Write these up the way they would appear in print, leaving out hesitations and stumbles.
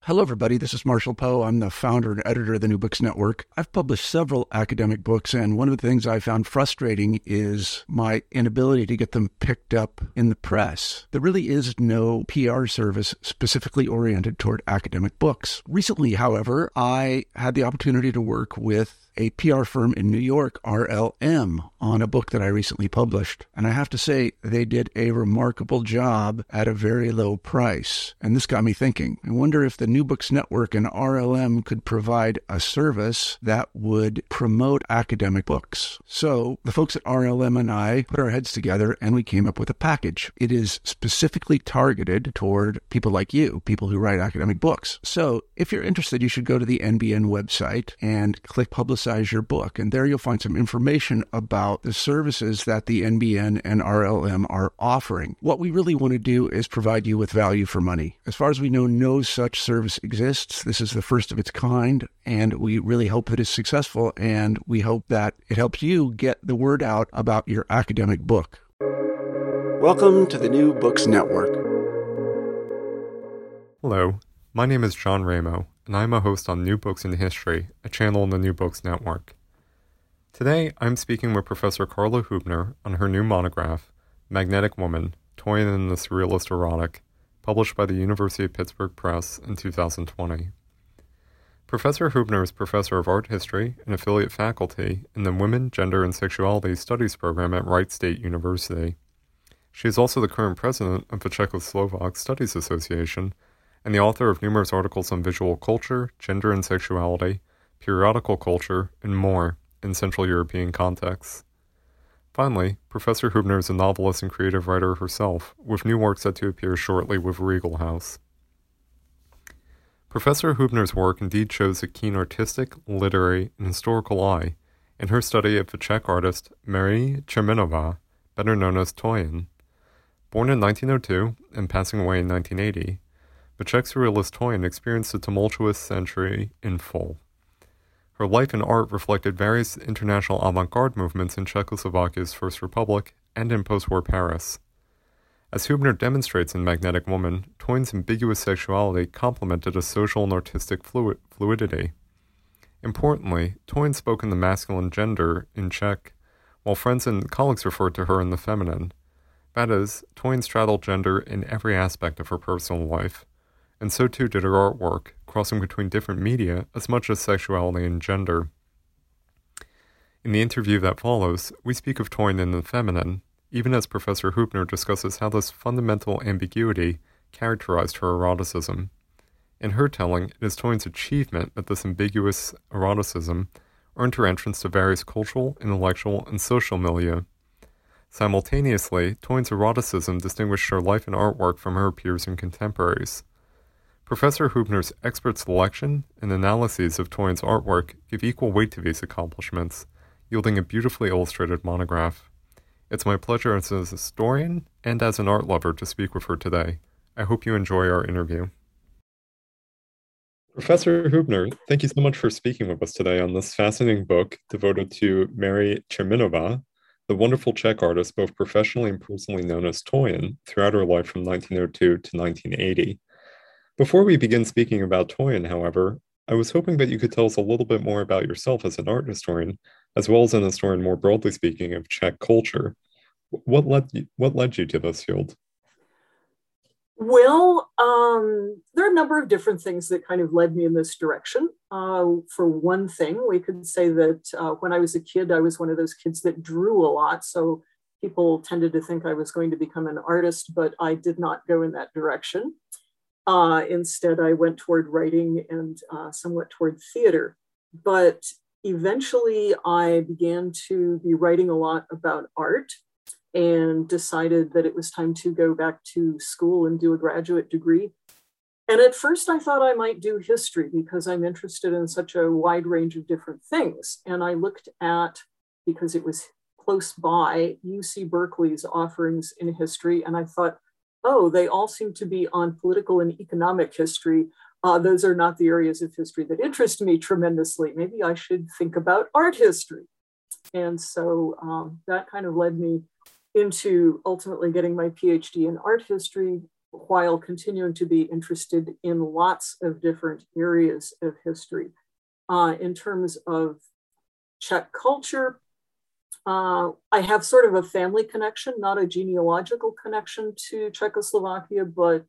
Hello, everybody. This is Marshall Poe. I'm the founder and editor of the New Books Network. I've published several academic books, and one of the things I found frustrating is my inability to get them picked up in the press. There really is no PR service specifically oriented toward academic books. Recently, however, I had the opportunity to work with a PR firm in New York, RLM, on a book that I recently published. And I have to say, they did a remarkable job at a very low price. And this got me thinking. I wonder if the New Books Network and RLM could provide a service that would promote academic books. So the folks at RLM and I put our heads together and we came up with a package. It is specifically targeted toward people like you, people who write academic books. So if you're interested, you should go to the NBN website and click Publicize Your Book. And there you'll find some information about the services that the NBN and RLM are offering. What we really want to do is provide you with value for money. As far as we know, no such service exists. This is the first of its kind, and we really hope that it's successful, and we hope that it helps you get the word out about your academic book. Welcome to the New Books Network. Hello, my name is John Ramo, and I'm a host on New Books in History, a channel on the New Books Network. Today, I'm speaking with Professor Carla Hubner on her new monograph, Magnetic Woman, Toyin and the Surrealist Erotic, published by the University of Pittsburgh Press in 2020. Professor Hubner is professor of art history and affiliate faculty in the Women, Gender, and Sexuality Studies program at Wright State University. She is also the current president of the Czechoslovak Studies Association and the author of numerous articles on visual culture, gender and sexuality, periodical culture, and more in Central European contexts. Finally, Professor Hubner is a novelist and creative writer herself, with new work set to appear shortly with Regal House. Professor Hubner's work indeed shows a keen artistic, literary, and historical eye in her study of the Czech artist Marie Čermenová, better known as Toyin. Born in 1902 and passing away in 1980, the Czech surrealist Toyin experienced a tumultuous century in full. Her life and art reflected various international avant-garde movements in Czechoslovakia's First Republic and in post-war Paris. As Hubner demonstrates in Magnetic Woman, Toyin's ambiguous sexuality complemented a social and artistic fluidity. Importantly, Toyin spoke in the masculine gender in Czech, while friends and colleagues referred to her in the feminine. That is, Toyin straddled gender in every aspect of her personal life, and so too did her artwork, crossing between different media as much as sexuality and gender. In the interview that follows, we speak of Toyin in the feminine, even as Professor Hubner discusses how this fundamental ambiguity characterized her eroticism. In her telling, it is Toyin's achievement that this ambiguous eroticism earned her entrance to various cultural, intellectual, and social milieu. Simultaneously, Toyin's eroticism distinguished her life and artwork from her peers and contemporaries. Professor Hubner's expert selection and analyses of Toyin's artwork give equal weight to these accomplishments, yielding a beautifully illustrated monograph. It's my pleasure as a historian and as an art lover to speak with her today. I hope you enjoy our interview. Professor Hubner, thank you so much for speaking with us today on this fascinating book devoted to Marie Čermenová, the wonderful Czech artist both professionally and personally known as Toyin throughout her life from 1902 to 1980. Before we begin speaking about Toyin, however, I was hoping that you could tell us a little bit more about yourself as an art historian, as well as an historian more broadly speaking of Czech culture. What led you to this field? Well, there are a number of different things that kind of led me in this direction. For one thing, we could say that when I was a kid, I was one of those kids that drew a lot. So people tended to think I was going to become an artist, but I did not go in that direction. Instead, I went toward writing and somewhat toward theater. But eventually, I began to be writing a lot about art and decided that it was time to go back to school and do a graduate degree. And at first, I thought I might do history because I'm interested in such a wide range of different things. And I looked at, because it was close by, UC Berkeley's offerings in history, and I thought, oh, they all seem to be on political and economic history. Those are not the areas of history that interest me tremendously. Maybe I should think about art history. And so that kind of led me into ultimately getting my PhD in art history, while continuing to be interested in lots of different areas of history. In terms of Czech culture, I have sort of a family connection, not a genealogical connection to Czechoslovakia, but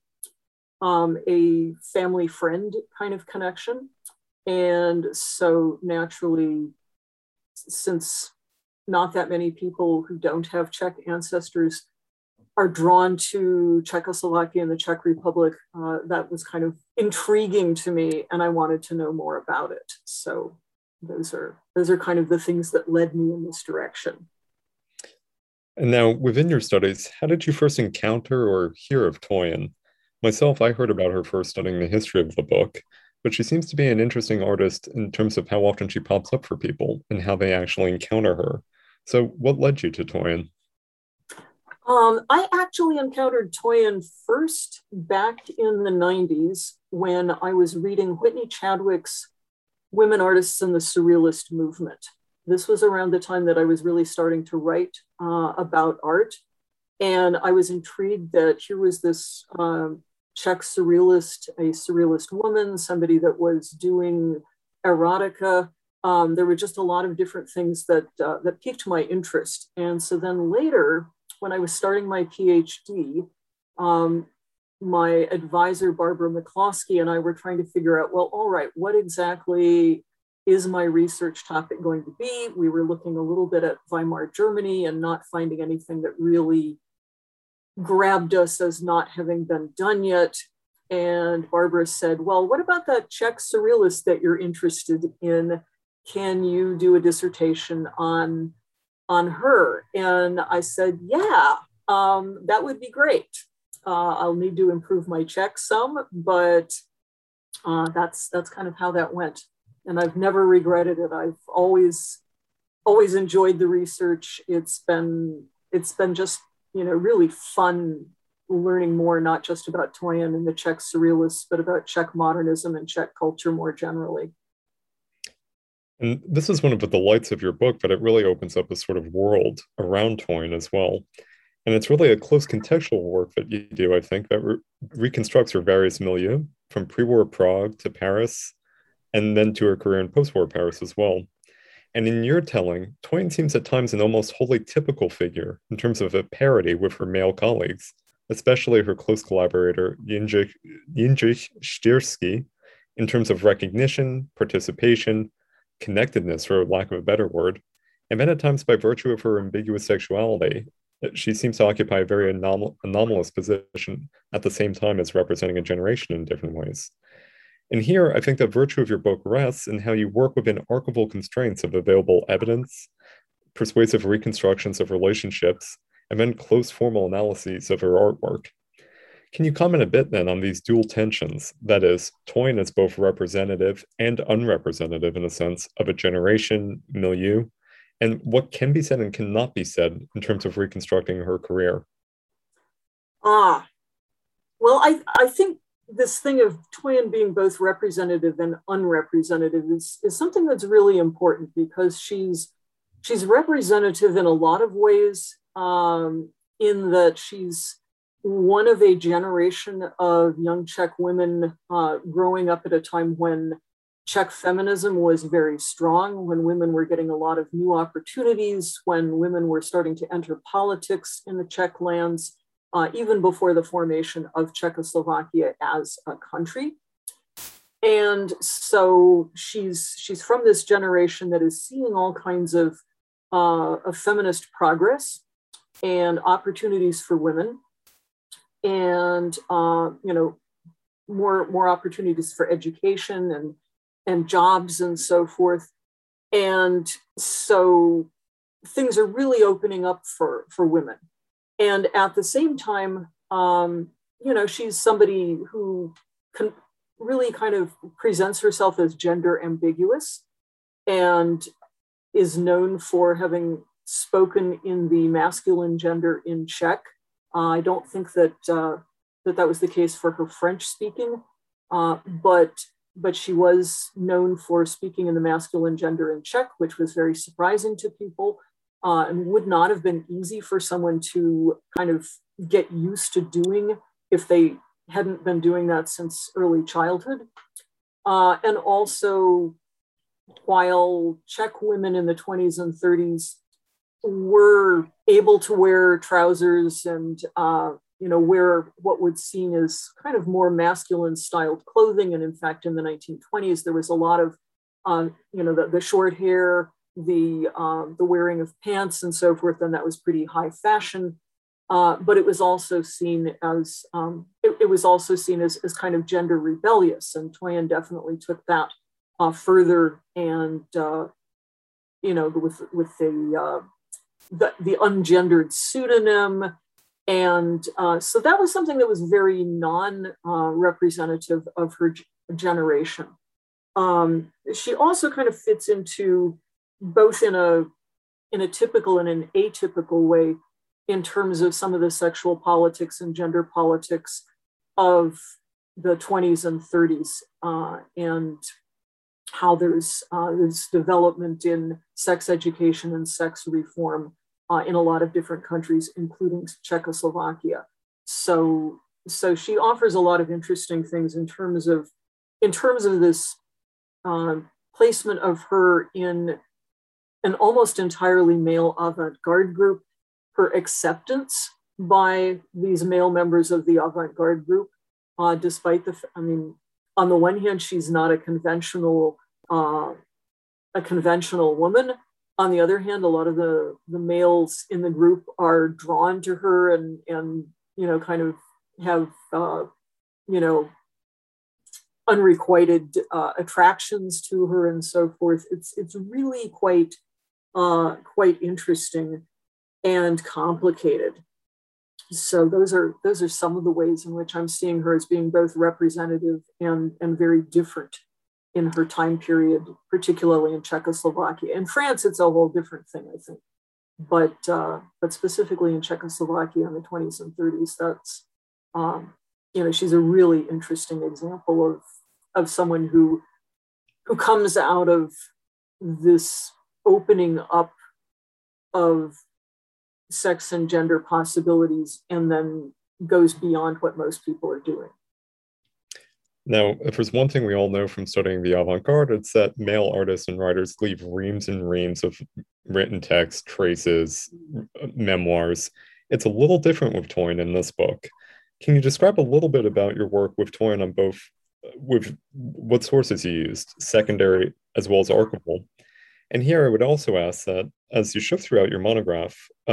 a family friend kind of connection. And so naturally, since not that many people who don't have Czech ancestors are drawn to Czechoslovakia and the Czech Republic, that was kind of intriguing to me, and I wanted to know more about it. So those are kind of the things that led me in this direction. And now, within your studies, how did you first encounter or hear of Toyin? Myself, I heard about her first studying the history of the book, but she seems to be an interesting artist in terms of how often she pops up for people and how they actually encounter her. So what led you to Toyin? I actually encountered Toyin first back in the 90s when I was reading Whitney Chadwick's Women Artists in the Surrealist Movement. This was around the time that I was really starting to write about art. And I was intrigued that here was this Czech surrealist, a surrealist woman, somebody that was doing erotica. There were just a lot of different things that piqued my interest. And so then later, when I was starting my PhD, my advisor, Barbara McCloskey, and I were trying to figure out, well, all right, what exactly is my research topic going to be? We were looking a little bit at Weimar Germany and not finding anything that really grabbed us as not having been done yet. And Barbara said, well, what about that Czech surrealist that you're interested in? Can you do a dissertation on her? And I said, yeah, that would be great. I'll need to improve my Czech some, but that's kind of how that went. And I've never regretted it. I've always enjoyed the research. It's been just, really fun learning more, not just about Toyin and the Czech surrealists, but about Czech modernism and Czech culture more generally. And this is one of the delights of your book, that it really opens up a sort of world around Toyin as well. And it's really a close contextual work that you do, I think, that reconstructs her various milieu, from pre-war Prague to Paris, and then to her career in post-war Paris as well. And in your telling, Toyin seems at times an almost wholly typical figure in terms of a parody with her male colleagues, especially her close collaborator, Jindřich Štýrský, in terms of recognition, participation, connectedness, for lack of a better word, and then at times by virtue of her ambiguous sexuality, she seems to occupy a very anomalous position at the same time as representing a generation in different ways. And here, I think the virtue of your book rests in how you work within archival constraints of available evidence, persuasive reconstructions of relationships, and then close formal analyses of her artwork. Can you comment a bit then on these dual tensions, that is, Toyin is both representative and unrepresentative in a sense of a generation, milieu, and what can be said and cannot be said in terms of reconstructing her career? Well, I think this thing of Toyin being both representative and unrepresentative is something that's really important, because she's representative in a lot of ways, in that she's one of a generation of young Czech women growing up at a time when Czech feminism was very strong, when women were getting a lot of new opportunities, when women were starting to enter politics in the Czech lands, even before the formation of Czechoslovakia as a country. And so she's from this generation that is seeing all kinds of feminist progress and opportunities for women, and more opportunities for education and jobs and so forth. And so things are really opening up for women. And at the same time, she's somebody who really kind of presents herself as gender ambiguous and is known for having spoken in the masculine gender in Czech. I don't think that was the case for her French speaking, but she was known for speaking in the masculine gender in Czech, which was very surprising to people, and would not have been easy for someone to kind of get used to doing if they hadn't been doing that since early childhood. And also, while Czech women in the 20s and 30s were able to wear trousers and wear what would seem as kind of more masculine styled clothing, and in fact, in the 1920s, there was a lot of the short hair, the wearing of pants and so forth, and that was pretty high fashion. But it was also seen as as kind of gender rebellious, and Toyin definitely took that further, and with the ungendered pseudonym, and so that was something that was very non-representative of her generation. She also kind of fits into both in a typical and an atypical way in terms of some of the sexual politics and gender politics of the 20s and 30s, and how there's development in sex education and sex reform in a lot of different countries, including Czechoslovakia. So she offers a lot of interesting things in terms of this placement of her in an almost entirely male avant-garde group, her acceptance by these male members of the avant-garde group, despite on the one hand, she's not a conventional woman. On the other hand, a lot of the males in the group are drawn to her and kind of have unrequited attractions to her and so forth. It's really quite interesting and complicated. So those are some of the ways in which I'm seeing her as being both representative and very different in her time period, particularly in Czechoslovakia. In France, it's a whole different thing, I think. But specifically in Czechoslovakia in the 20s and 30s, that's she's a really interesting example of someone who comes out of this opening up of sex and gender possibilities and then goes beyond what most people are doing. Now, if there's one thing we all know from studying the avant-garde, it's that male artists and writers leave reams and reams of written text, traces, memoirs. It's a little different with Toyin in this book. Can you describe a little bit about your work with Toyin on both, with what sources you used, secondary as well as archival? And here I would also ask that, as you shift throughout your monograph,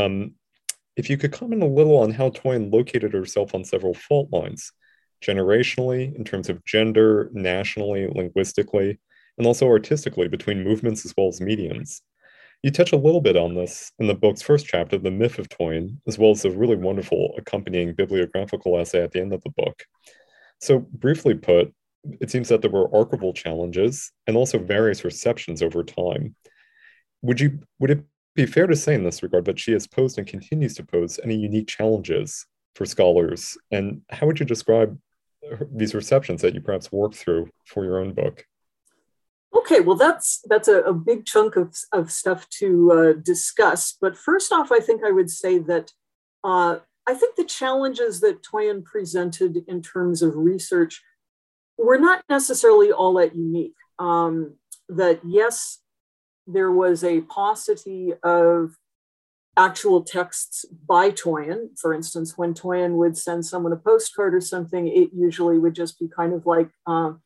if you could comment a little on how Toyin located herself on several fault lines, generationally, in terms of gender, nationally, linguistically, and also artistically between movements as well as mediums. You touch a little bit on this in the book's first chapter, The Myth of Toyin, as well as a really wonderful accompanying bibliographical essay at the end of the book. So briefly put, it seems that there were archival challenges and also various receptions over time. Would it be fair to say in this regard that she has posed and continues to pose any unique challenges for scholars? And how would you describe these receptions that you perhaps worked through for your own book? Okay, well, that's a big chunk of stuff to discuss. But first off, I think I would say that I think the challenges that Toyin presented in terms of research were not necessarily all that unique. That yes, there was a paucity of actual texts by Toyin. For instance, when Toyin would send someone a postcard or something, it usually would just be kind of like,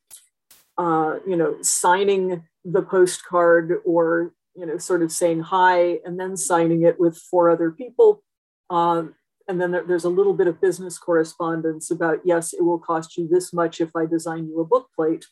signing the postcard or, sort of saying hi and then signing it with 4 other people. And then there's a little bit of business correspondence about, yes, it will cost you this much if I design you a book plate.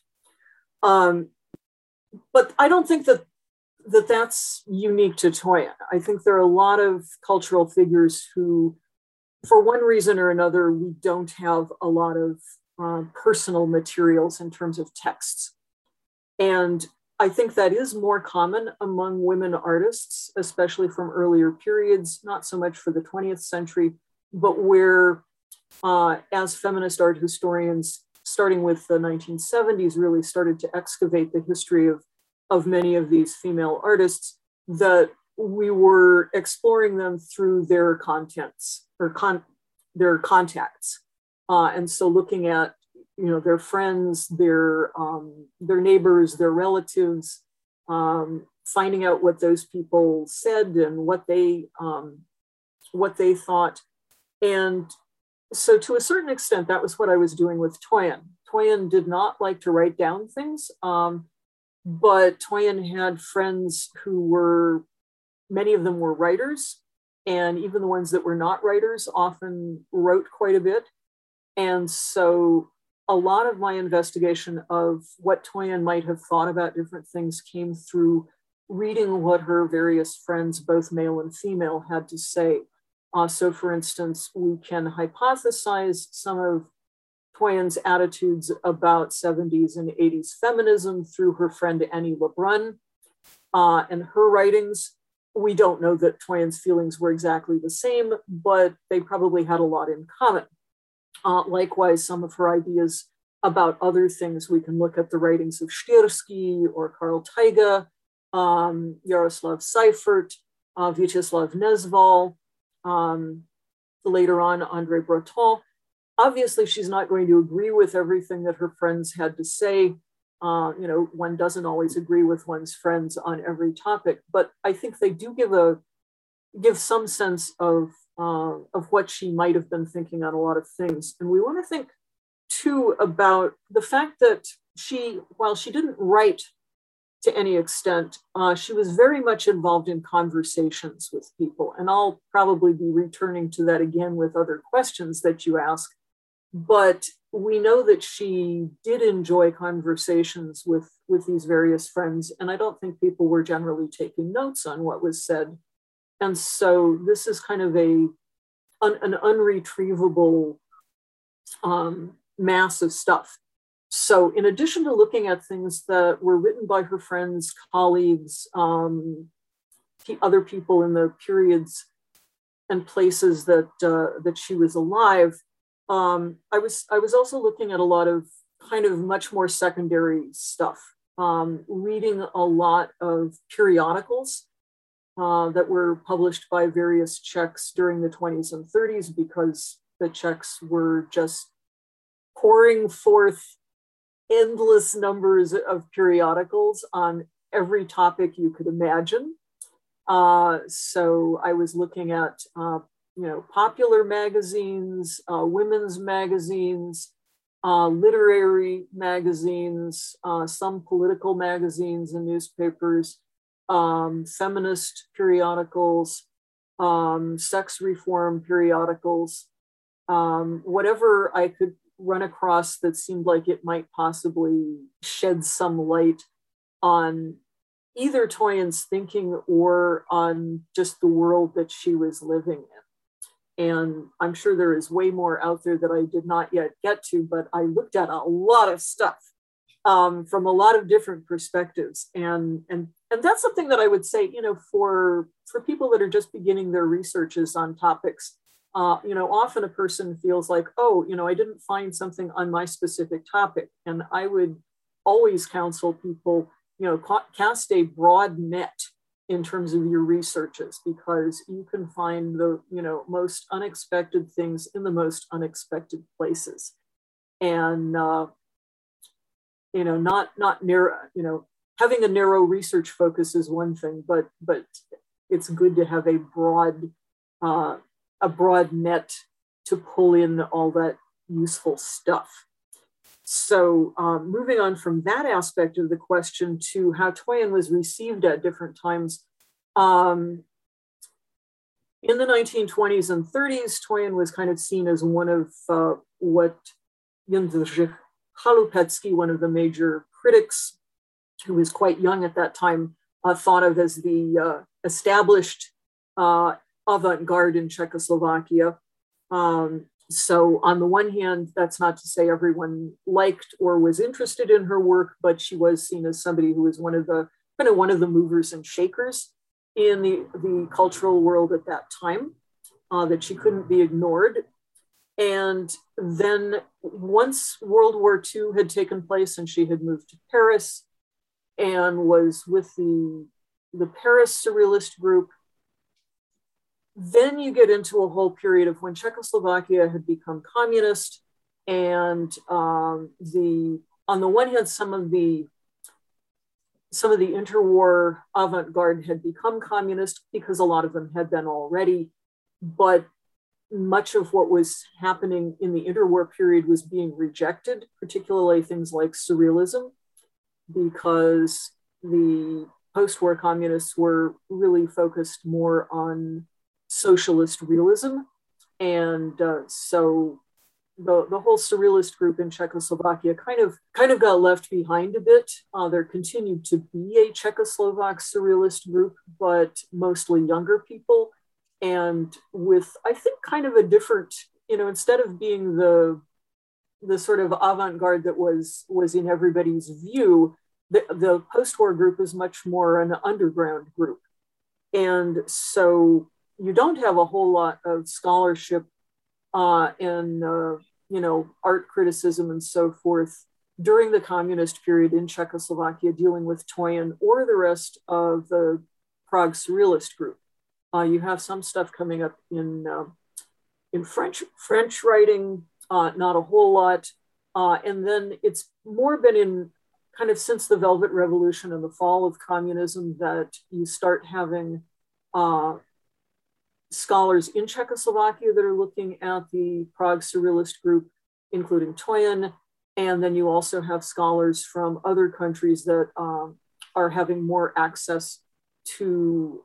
But I don't think that's unique to Toyin. I think there are a lot of cultural figures who, for one reason or another, we don't have a lot of personal materials in terms of texts. And I think that is more common among women artists, especially from earlier periods, not so much for the 20th century, but where, as feminist art historians, starting with the 1970s, really started to excavate the history of many of these female artists, that we were exploring them through their contents or their contacts. And so looking at, their friends, their neighbors, their relatives, finding out what those people said and what they thought. And so to a certain extent, that was what I was doing with Toyin. Toyin did not like to write down things, but Toyin had friends who were, many of them were writers, and even the ones that were not writers often wrote quite a bit. And so a lot of my investigation of what Toyin might have thought about different things came through reading what her various friends, both male and female, had to say. So for instance, we can hypothesize some of Toyin's attitudes about 70s and 80s feminism through her friend Annie Lebrun and her writings. We don't know that Toyin's feelings were exactly the same, but they probably had a lot in common. Likewise, some of her ideas about other things, we can look at the writings of Ścierski or Karl Taiga, Jaroslav Seifert, Vyacheslav Nezval, later on, André Breton. Obviously, she's not going to agree with everything that her friends had to say. One doesn't always agree with one's friends on every topic, but I think they do give some sense of what she might have been thinking on a lot of things. And we want to think too about the fact that while she didn't write to any extent, she was very much involved in conversations with people. And I'll probably be returning to that again with other questions that you ask. But we know that she did enjoy conversations with these various friends. And I don't think people were generally taking notes on what was said. And so this is kind of an unretrievable mass of stuff. So in addition to looking at things that were written by her friends, colleagues, other people in the periods and places that she was alive, I was also looking at a lot of kind of much more secondary stuff, reading a lot of periodicals that were published by various Czechs during the 20s and 30s, because the Czechs were just pouring forth endless numbers of periodicals on every topic you could imagine. So I was looking at, popular magazines, women's magazines, literary magazines, some political magazines and newspapers, feminist periodicals, sex reform periodicals, whatever I could run across that seemed like it might possibly shed some light on either Toyin's thinking or on just the world that she was living in. And I'm sure there is way more out there that I did not yet get to, but I looked at a lot of stuff from a lot of different perspectives. And that's something that I would say, for people that are just beginning their researches on topics, often a person feels like, I didn't find something on my specific topic. And I would always counsel people, cast a broad net in terms of your researches, because you can find the, most unexpected things in the most unexpected places. And, not narrow, having a narrow research focus is one thing, but it's good to have a broad net to pull in all that useful stuff. So moving on from that aspect of the question to how Toyin was received at different times. In the 1920s and 30s, Toyin was kind of seen as one of what Jędrzej Chalupecki, one of the major critics, who was quite young at that time, thought of as the established avant-garde in Czechoslovakia. So on the one hand, that's not to say everyone liked or was interested in her work, but she was seen as somebody who was one of the movers and shakers in the cultural world at that time, that she couldn't be ignored. And then once World War II had taken place and she had moved to Paris and was with the Paris Surrealist group, then you get into a whole period of when Czechoslovakia had become communist. And on the one hand, some of the interwar avant-garde had become communist because a lot of them had been already, but much of what was happening in the interwar period was being rejected, particularly things like surrealism, because the post-war communists were really focused more on socialist realism. And so the whole surrealist group in Czechoslovakia kind of got left behind a bit. There continued to be a Czechoslovak surrealist group, but mostly younger people, and with, I think, kind of a different, instead of being the sort of avant-garde that was in everybody's view, the post-war group is much more an underground group. And so you don't have a whole lot of scholarship and art criticism and so forth during the communist period in Czechoslovakia dealing with Toyen or the rest of the Prague Surrealist group. You have some stuff coming up in French writing, not a whole lot. And then it's more been in kind of since the Velvet Revolution and the fall of communism that you start having scholars in Czechoslovakia that are looking at the Prague Surrealist group, including Toyen. And then you also have scholars from other countries that are having more access to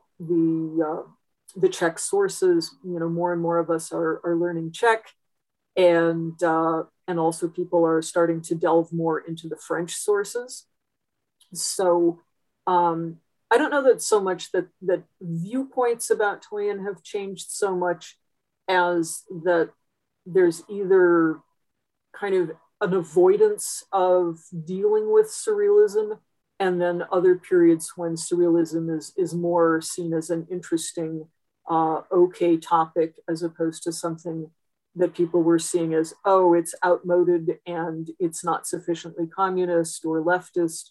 the Czech sources. More and more of us are learning Czech, and also people are starting to delve more into the French sources. So I don't know that so much that viewpoints about Toyen have changed so much as that there's either kind of an avoidance of dealing with surrealism, and then other periods when surrealism is more seen as an interesting, okay topic, as opposed to something that people were seeing as, oh, it's outmoded and it's not sufficiently communist or leftist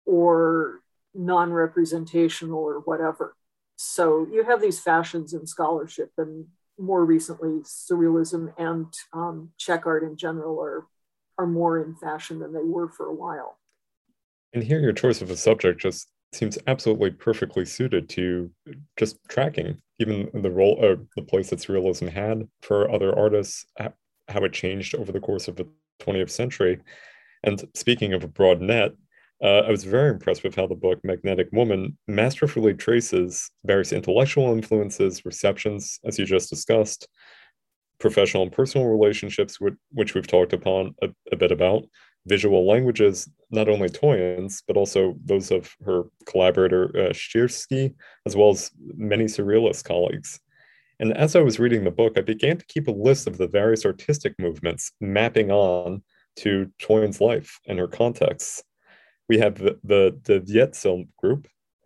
or non-representational or whatever. So you have these fashions in scholarship, and more recently, surrealism and Czech art in general are more in fashion than they were for a while. And here, your choice of a subject just seems absolutely perfectly suited to just tracking even the role or the place that surrealism had for other artists, how it changed over the course of the 20th century. And speaking of a broad net, I was very impressed with how the book Magnetic Woman masterfully traces various intellectual influences, receptions, as you just discussed, professional and personal relationships, which we've talked upon a bit about, visual languages, not only Toyen's, but also those of her collaborator Ściersky, as well as many surrealist colleagues. And as I was reading the book, I began to keep a list of the various artistic movements mapping on to Toyen's life and her contexts. We have the Wietzel group,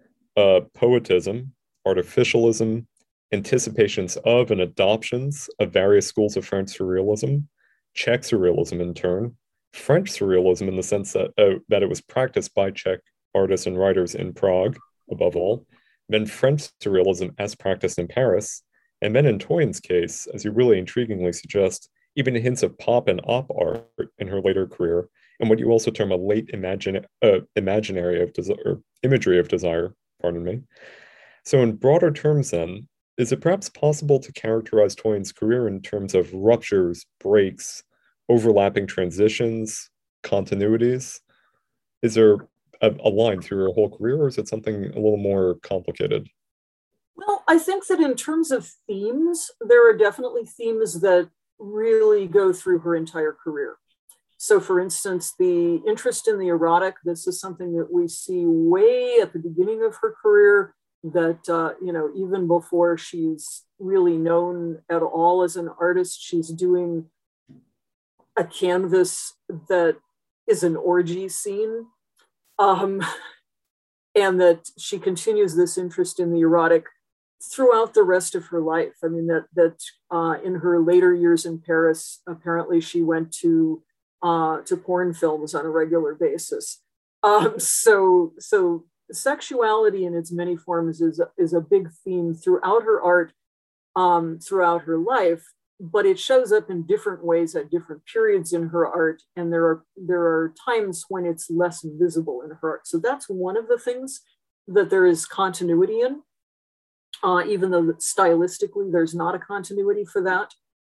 poetism, artificialism, anticipations of and adoptions of various schools of French surrealism, Czech surrealism in turn, French surrealism in the sense that it was practiced by Czech artists and writers in Prague, above all, then French surrealism as practiced in Paris, and then in Toyen's case, as you really intriguingly suggest, even hints of pop and op art in her later career, and what you also term a late imaginary of desire, imagery of desire, pardon me. So in broader terms then, is it perhaps possible to characterize Toyen's career in terms of ruptures, breaks, overlapping transitions, continuities? Is there a line through her whole career, or is it something a little more complicated? Well, I think that in terms of themes, there are definitely themes that really go through her entire career. So for instance, the interest in the erotic, this is something that we see way at the beginning of her career, that, even before she's really known at all as an artist, she's doing a canvas that is an orgy scene. And that she continues this interest in the erotic throughout the rest of her life. I mean, that in her later years in Paris, apparently she went to porn films on a regular basis. So sexuality in its many forms is a big theme throughout her art, throughout her life. but it shows up in different ways at different periods in her art, and there are times when it's less visible in her art. So that's one of the things that there is continuity in, even though stylistically there's not a continuity for that.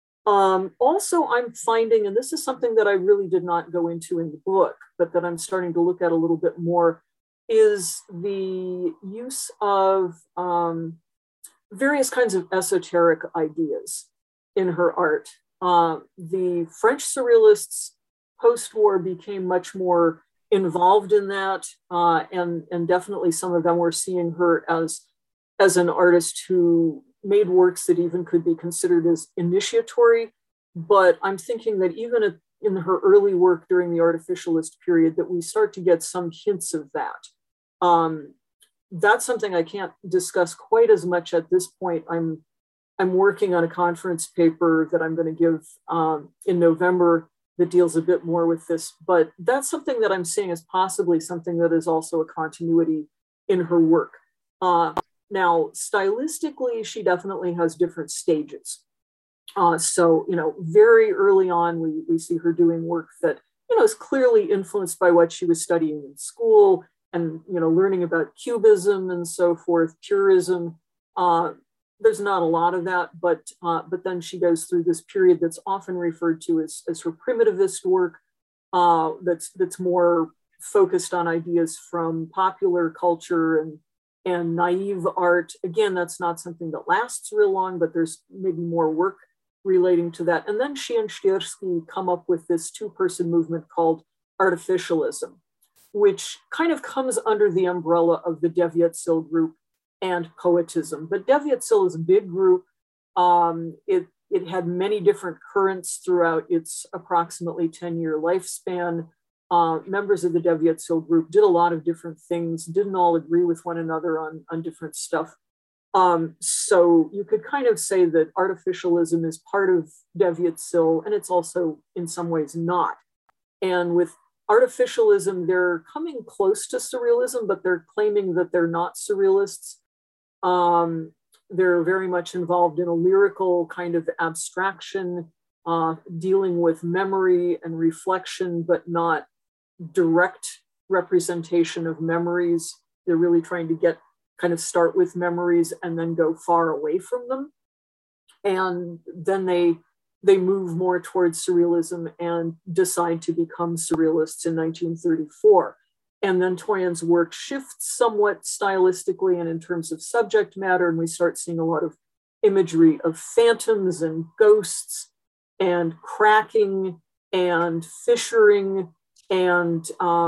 Also, I'm finding, and this is something that I really did not go into in the book, but that I'm starting to look at a little bit more, is the use of various kinds of esoteric ideas in her art. The French surrealists post-war became much more involved in that, and definitely some of them were seeing her as an artist who made works that even could be considered as initiatory. But I'm thinking that even in her early work during the Artificialist period, that we start to get some hints of that. That's something I can't discuss quite as much at this point. I'm working on a conference paper that I'm going to give in November that deals a bit more with this, but that's something that I'm seeing as possibly something that is also a continuity in her work. Now, stylistically, she definitely has different stages. So, very early on, we see her doing work that, is clearly influenced by what she was studying in school and, learning about Cubism and so forth, Purism. There's not a lot of that, but then she goes through this period that's often referred to as her primitivist work, that's more focused on ideas from popular culture and naive art. Again, that's not something that lasts real long, but there's maybe more work relating to that. And then she and Stiersky come up with this two-person movement called artificialism, which kind of comes under the umbrella of the Deviatzil group and poetism. But Deviatzil is a big group. It had many different currents throughout its approximately 10-year lifespan. Members of the Deviatzil group did a lot of different things, didn't all agree with one another on different stuff. So you could kind of say that artificialism is part of Deviatzil, and it's also in some ways not. And with artificialism, they're coming close to surrealism, but they're claiming that they're not surrealists. They're very much involved in a lyrical kind of abstraction, dealing with memory and reflection, but not direct representation of memories. They're really trying to start with memories and then go far away from them. And then they move more towards surrealism and decide to become surrealists in 1934. And then Toyen's work shifts somewhat stylistically and in terms of subject matter, and we start seeing a lot of imagery of phantoms and ghosts and cracking and fissuring. And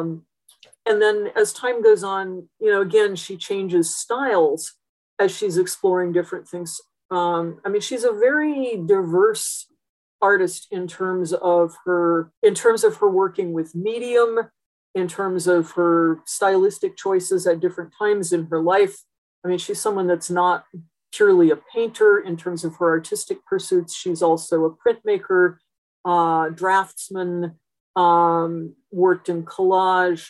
then as time goes on, again, she changes styles as she's exploring different things. She's a very diverse artist in terms of her working with medium, in terms of her stylistic choices at different times in her life. She's someone that's not purely a painter in terms of her artistic pursuits. She's also a printmaker, draftsman, worked in collage.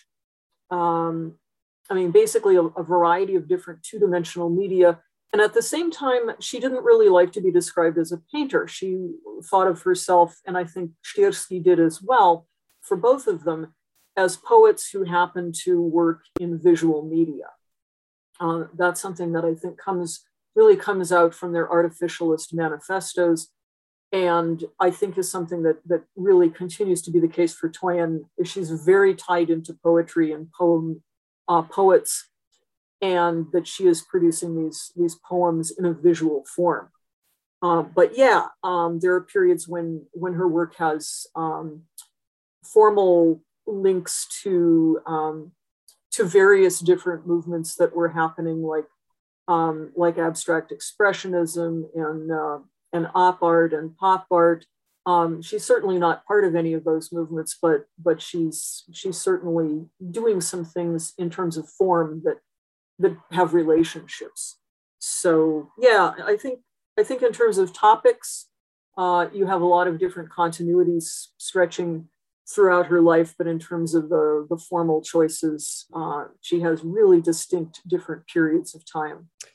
Basically a variety of different two-dimensional media. And at the same time, she didn't really like to be described as a painter. She thought of herself, and I think Stiersky did as well, for both of them, as poets who happen to work in visual media. That's something that I think really comes out from their artificialist manifestos, and I think is something that really continues to be the case for Toyen. She's very tied into poetry and poets, and that she is producing these poems in a visual form. But yeah, there are periods when her work has formal links to various different movements that were happening, like abstract expressionism and op art and pop art. She's certainly not part of any of those movements, but she's certainly doing some things in terms of form that have relationships. So yeah, I think in terms of topics, you have a lot of different continuities stretching throughout her life, but in terms of the formal choices, she has really distinct different periods of time.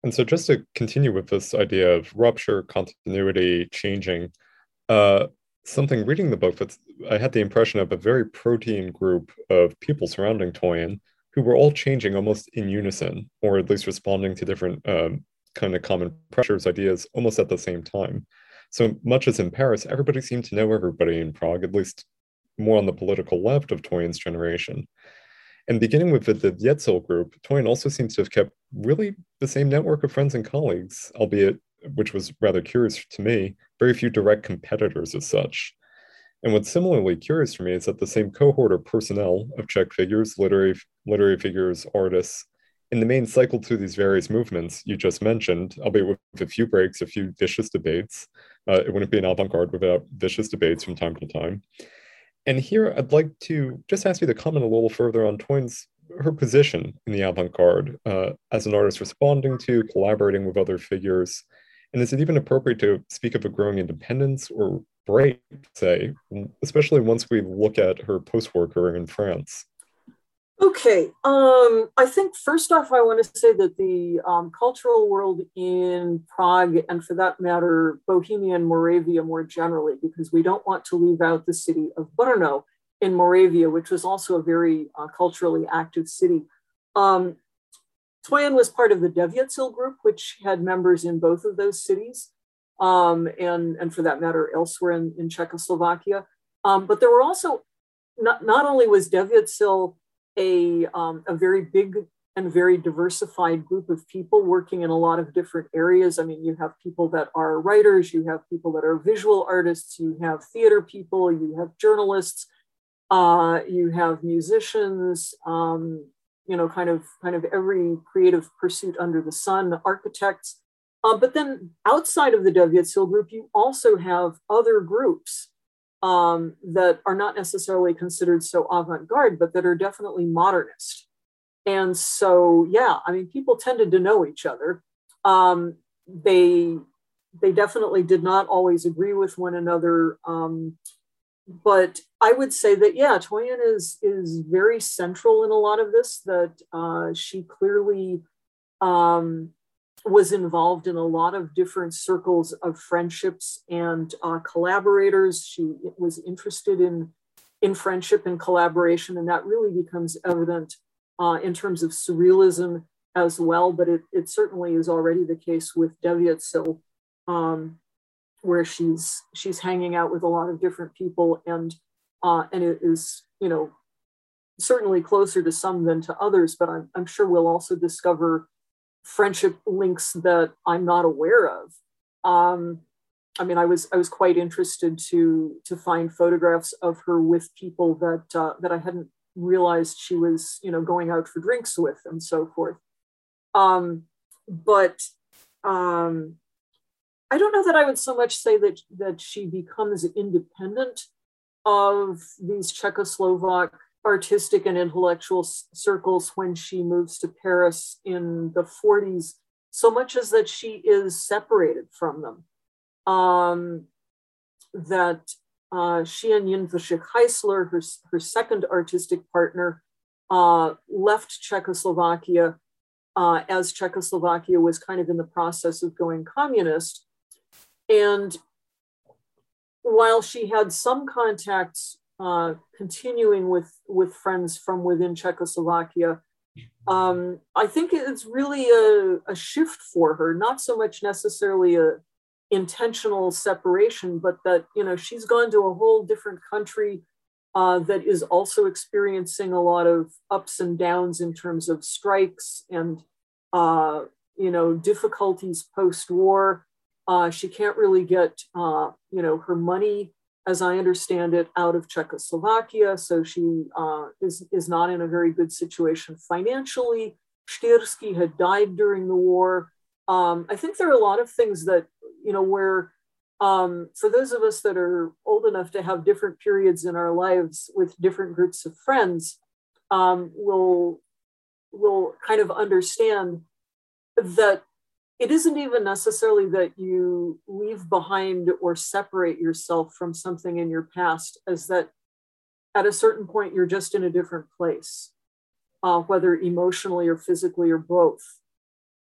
And so just to continue with this idea of rupture, continuity, changing, uh, something reading the book that I had the impression of a very protein group of people surrounding Toyin who were all changing almost in unison, or at least responding to different kind of common pressures, ideas almost at the same time. So much as in Paris, everybody seemed to know everybody in Prague, at least more on the political left of Toyin's generation. And beginning with the Vietzl group, Toyin also seems to have kept really the same network of friends and colleagues, albeit, which was rather curious to me, very few direct competitors as such. And what's similarly curious for me is that the same cohort or personnel of Czech figures, literary figures, artists, in the main cycled through these various movements you just mentioned, albeit with a few breaks, a few vicious debates. It wouldn't be an avant-garde without vicious debates from time to time. And here I'd like to just ask you to comment a little further on Toyn's her position in the avant-garde as an artist responding to, collaborating with other figures. And is it even appropriate to speak of a growing independence or break, say, especially once we look at her post-war career in France? Okay, I think first off, I want to say that the cultural world in Prague, and for that matter, Bohemia and Moravia more generally, because we don't want to leave out the city of Brno in Moravia, which was also a very culturally active city. Toyin was part of the Devětsil group, which had members in both of those cities, and for that matter, elsewhere in Czechoslovakia. But there were also, not only was Devětsil a very big and very diversified group of people working in a lot of different areas. I mean, you have people that are writers, you have people that are visual artists, you have theater people, you have journalists, you have musicians, kind of every creative pursuit under the sun, architects. But then outside of the Devětsil group, you also have other groups that are not necessarily considered so avant-garde, but that are definitely modernist. And so, yeah, I mean, people tended to know each other. They definitely did not always agree with one another. But I would say that, yeah, Toyin is very central in a lot of this, that she clearly was involved in a lot of different circles of friendships and collaborators. She was interested in friendship and collaboration, and that really becomes evident in terms of surrealism as well. But it certainly is already the case with Devětsil, where she's hanging out with a lot of different people, and it is, certainly closer to some than to others. But I'm sure we'll also discover friendship links that I'm not aware of. I mean, I was quite interested to find photographs of her with people that I hadn't realized she was, going out for drinks with, and so forth. But I don't know that I would so much say that she becomes independent of these Czechoslovak artistic and intellectual circles when she moves to Paris in the 40s, so much as that she is separated from them. That she and Jindřich Heisler, her second artistic partner, left Czechoslovakia as Czechoslovakia was kind of in the process of going communist. And while she had some contacts continuing with friends from within Czechoslovakia, I think it's really a shift for her, not so much necessarily a intentional separation, but that, she's gone to a whole different country that is also experiencing a lot of ups and downs in terms of strikes and, difficulties post-war. She can't really get, her money, as I understand it, out of Czechoslovakia. So she is not in a very good situation financially. Štýrský had died during the war. I think there are a lot of things that, where for those of us that are old enough to have different periods in our lives with different groups of friends, will kind of understand that it isn't even necessarily that you leave behind or separate yourself from something in your past, as that at a certain point you're just in a different place, whether emotionally or physically or both.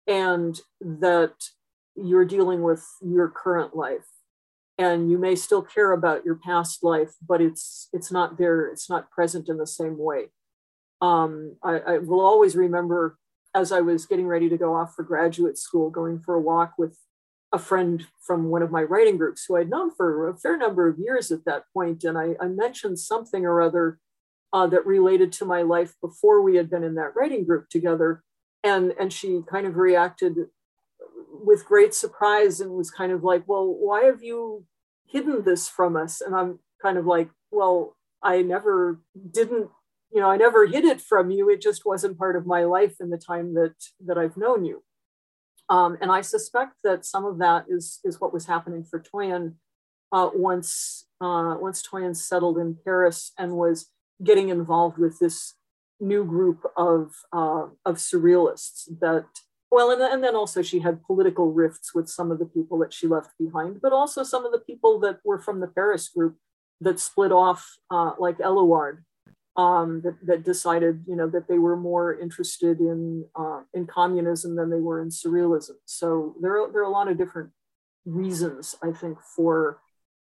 and that you're dealing with your current life. And you may still care about your past life, but it's not there, it's not present in the same way. I will always remember, as I was getting ready to go off for graduate school, going for a walk with a friend from one of my writing groups who I'd known for a fair number of years at that point. And I mentioned something or other that related to my life before we had been in that writing group together. And she kind of reacted with great surprise and was kind of like, well, why have you hidden this from us? And I'm kind of like, well, I never hid it from you. It just wasn't part of my life in the time that I've known you. And I suspect that some of that is what was happening for Toyin once Toyin settled in Paris and was getting involved with this new group of surrealists that, well, and then also she had political rifts with some of the people that she left behind, but also some of the people that were from the Paris group that split off, like Eluard, that decided, that they were more interested in communism than they were in surrealism. So there are a lot of different reasons, I think, for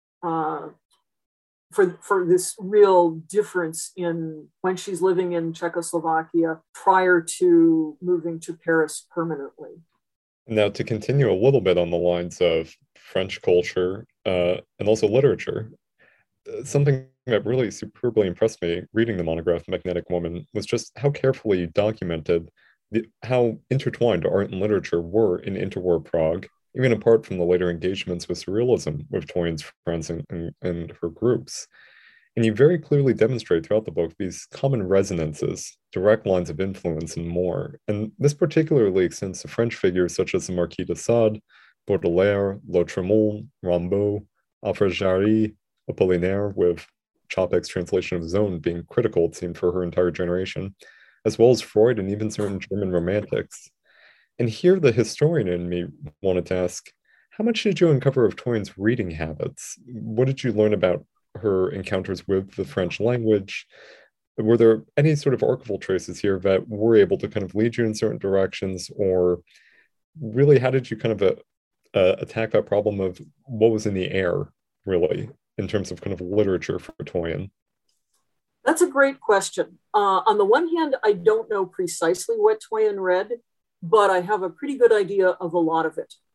this real difference in when she's living in Czechoslovakia prior to moving to Paris permanently. Now, to continue a little bit on the lines of French culture and also literature, something that really superbly impressed me reading the monograph Magnetic Woman was just how carefully documented how intertwined art and literature were in interwar Prague, even apart from the later engagements with surrealism with Toyin's friends and her groups. And you very clearly demonstrate throughout the book these common resonances, direct lines of influence, and more. And this particularly extends to French figures such as the Marquis de Sade, Baudelaire, Lautréamont, Rimbaud, Alfred Jarry, Apollinaire, with Čapek's translation of his own being critical, it seemed, for her entire generation, as well as Freud and even certain German romantics. And here the historian in me wanted to ask, how much did you uncover of Toyin's reading habits? What did you learn about her encounters with the French language? Were there any sort of archival traces here that were able to kind of lead you in certain directions? Or really, how did you kind of attack that problem of what was in the air, really, in terms of kind of literature for Toyin? That's a great question. On the one hand, I don't know precisely what Toyin read, but I have a pretty good idea of a lot of it.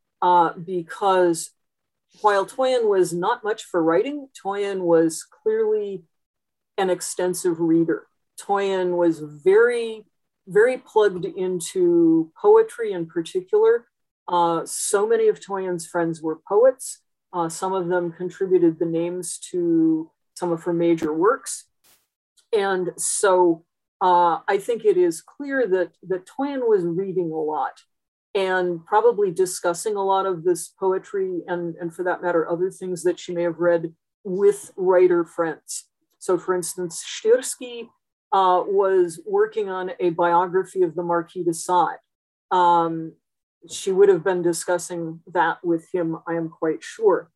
Because while Toyin was not much for writing, Toyin was clearly an extensive reader. Toyin was very, very plugged into poetry in particular. So many of Toyin's friends were poets. Some of them contributed the names to some of her major works. And so I think it is clear that Toyin was reading a lot and probably discussing a lot of this poetry and for that matter, other things that she may have read with writer friends. So for instance, Ścierski was working on a biography of the Marquis de Sade. She would have been discussing that with him, I am quite sure.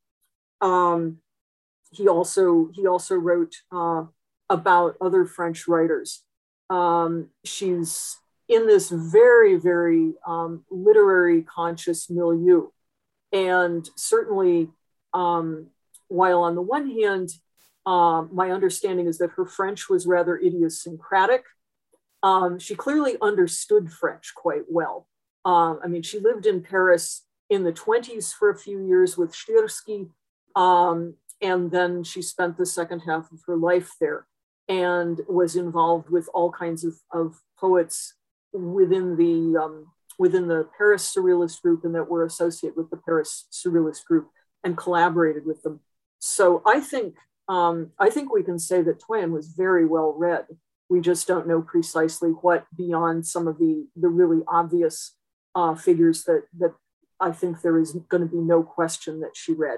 He also wrote about other French writers. She's in this very, very literary conscious milieu. And certainly, while on the one hand, my understanding is that her French was rather idiosyncratic, she clearly understood French quite well. I mean, she lived in Paris in the 1920s for a few years with Ścierski, and then she spent the second half of her life there and was involved with all kinds of poets within the Paris Surrealist group and that were associated with the Paris Surrealist group and collaborated with them. So I think we can say that Toyin was very well read. We just don't know precisely what beyond some of the really obvious figures that I think there is going to be no question that she read.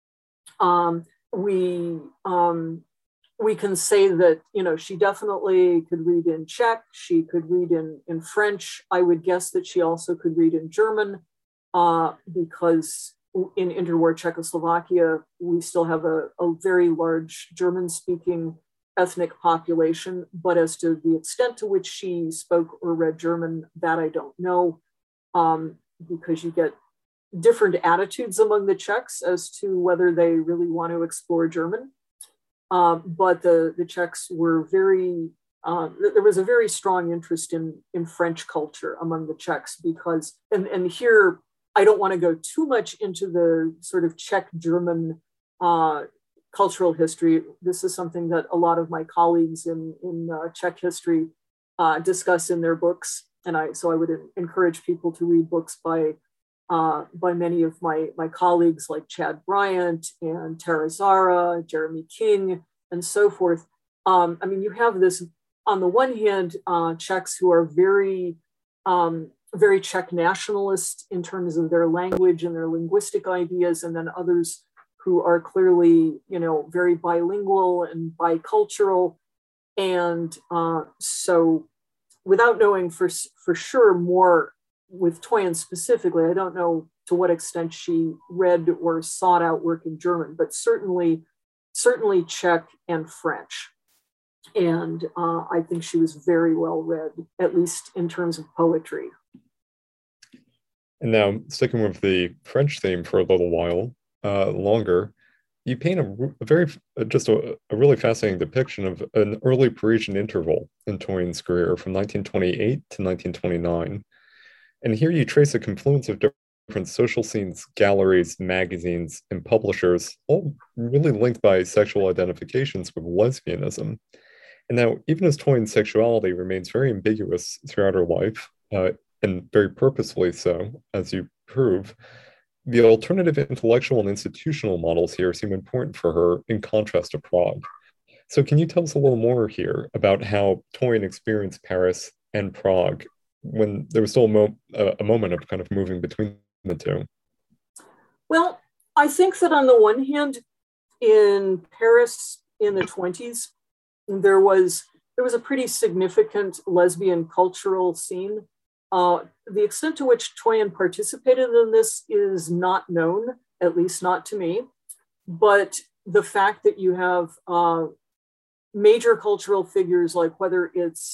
We can say that, she definitely could read in Czech, she could read in French. I would guess that she also could read in German because in interwar Czechoslovakia, we still have a very large German-speaking ethnic population, but as to the extent to which she spoke or read German, that I don't know. because you get different attitudes among the Czechs as to whether they really want to explore German. But the Czechs were there was a very strong interest in French culture among the Czechs because, and here I don't want to go too much into the sort of Czech-German cultural history. This is something that a lot of my colleagues in Czech history discuss in their books. So I would encourage people to read books by many of my colleagues like Chad Bryant and Tara Zara, Jeremy King, and so forth. I mean, you have this, on the one hand, Czechs who are very, very Czech nationalist in terms of their language and their linguistic ideas, and then others who are clearly, very bilingual and bicultural. And so without knowing for sure more with Toyen specifically, I don't know to what extent she read or sought out work in German, but certainly Czech and French. And I think she was very well read, at least in terms of poetry. And now, sticking with the French theme for a little while longer, you paint a really fascinating depiction of an early Parisian interval in Toyen's career from 1928 to 1929. And here you trace a confluence of different social scenes, galleries, magazines, and publishers, all really linked by sexual identifications with lesbianism. And now, even as Toyen's sexuality remains very ambiguous throughout her life, and very purposefully so, as you prove, the alternative intellectual and institutional models here seem important for her in contrast to Prague. So can you tell us a little more here about how Toyen experienced Paris and Prague when there was still a moment of kind of moving between the two? Well, I think that on the one hand, in Paris in the 20s, there was a pretty significant lesbian cultural scene. The extent to which Toyen participated in this is not known, at least not to me. But the fact that you have major cultural figures, like whether it's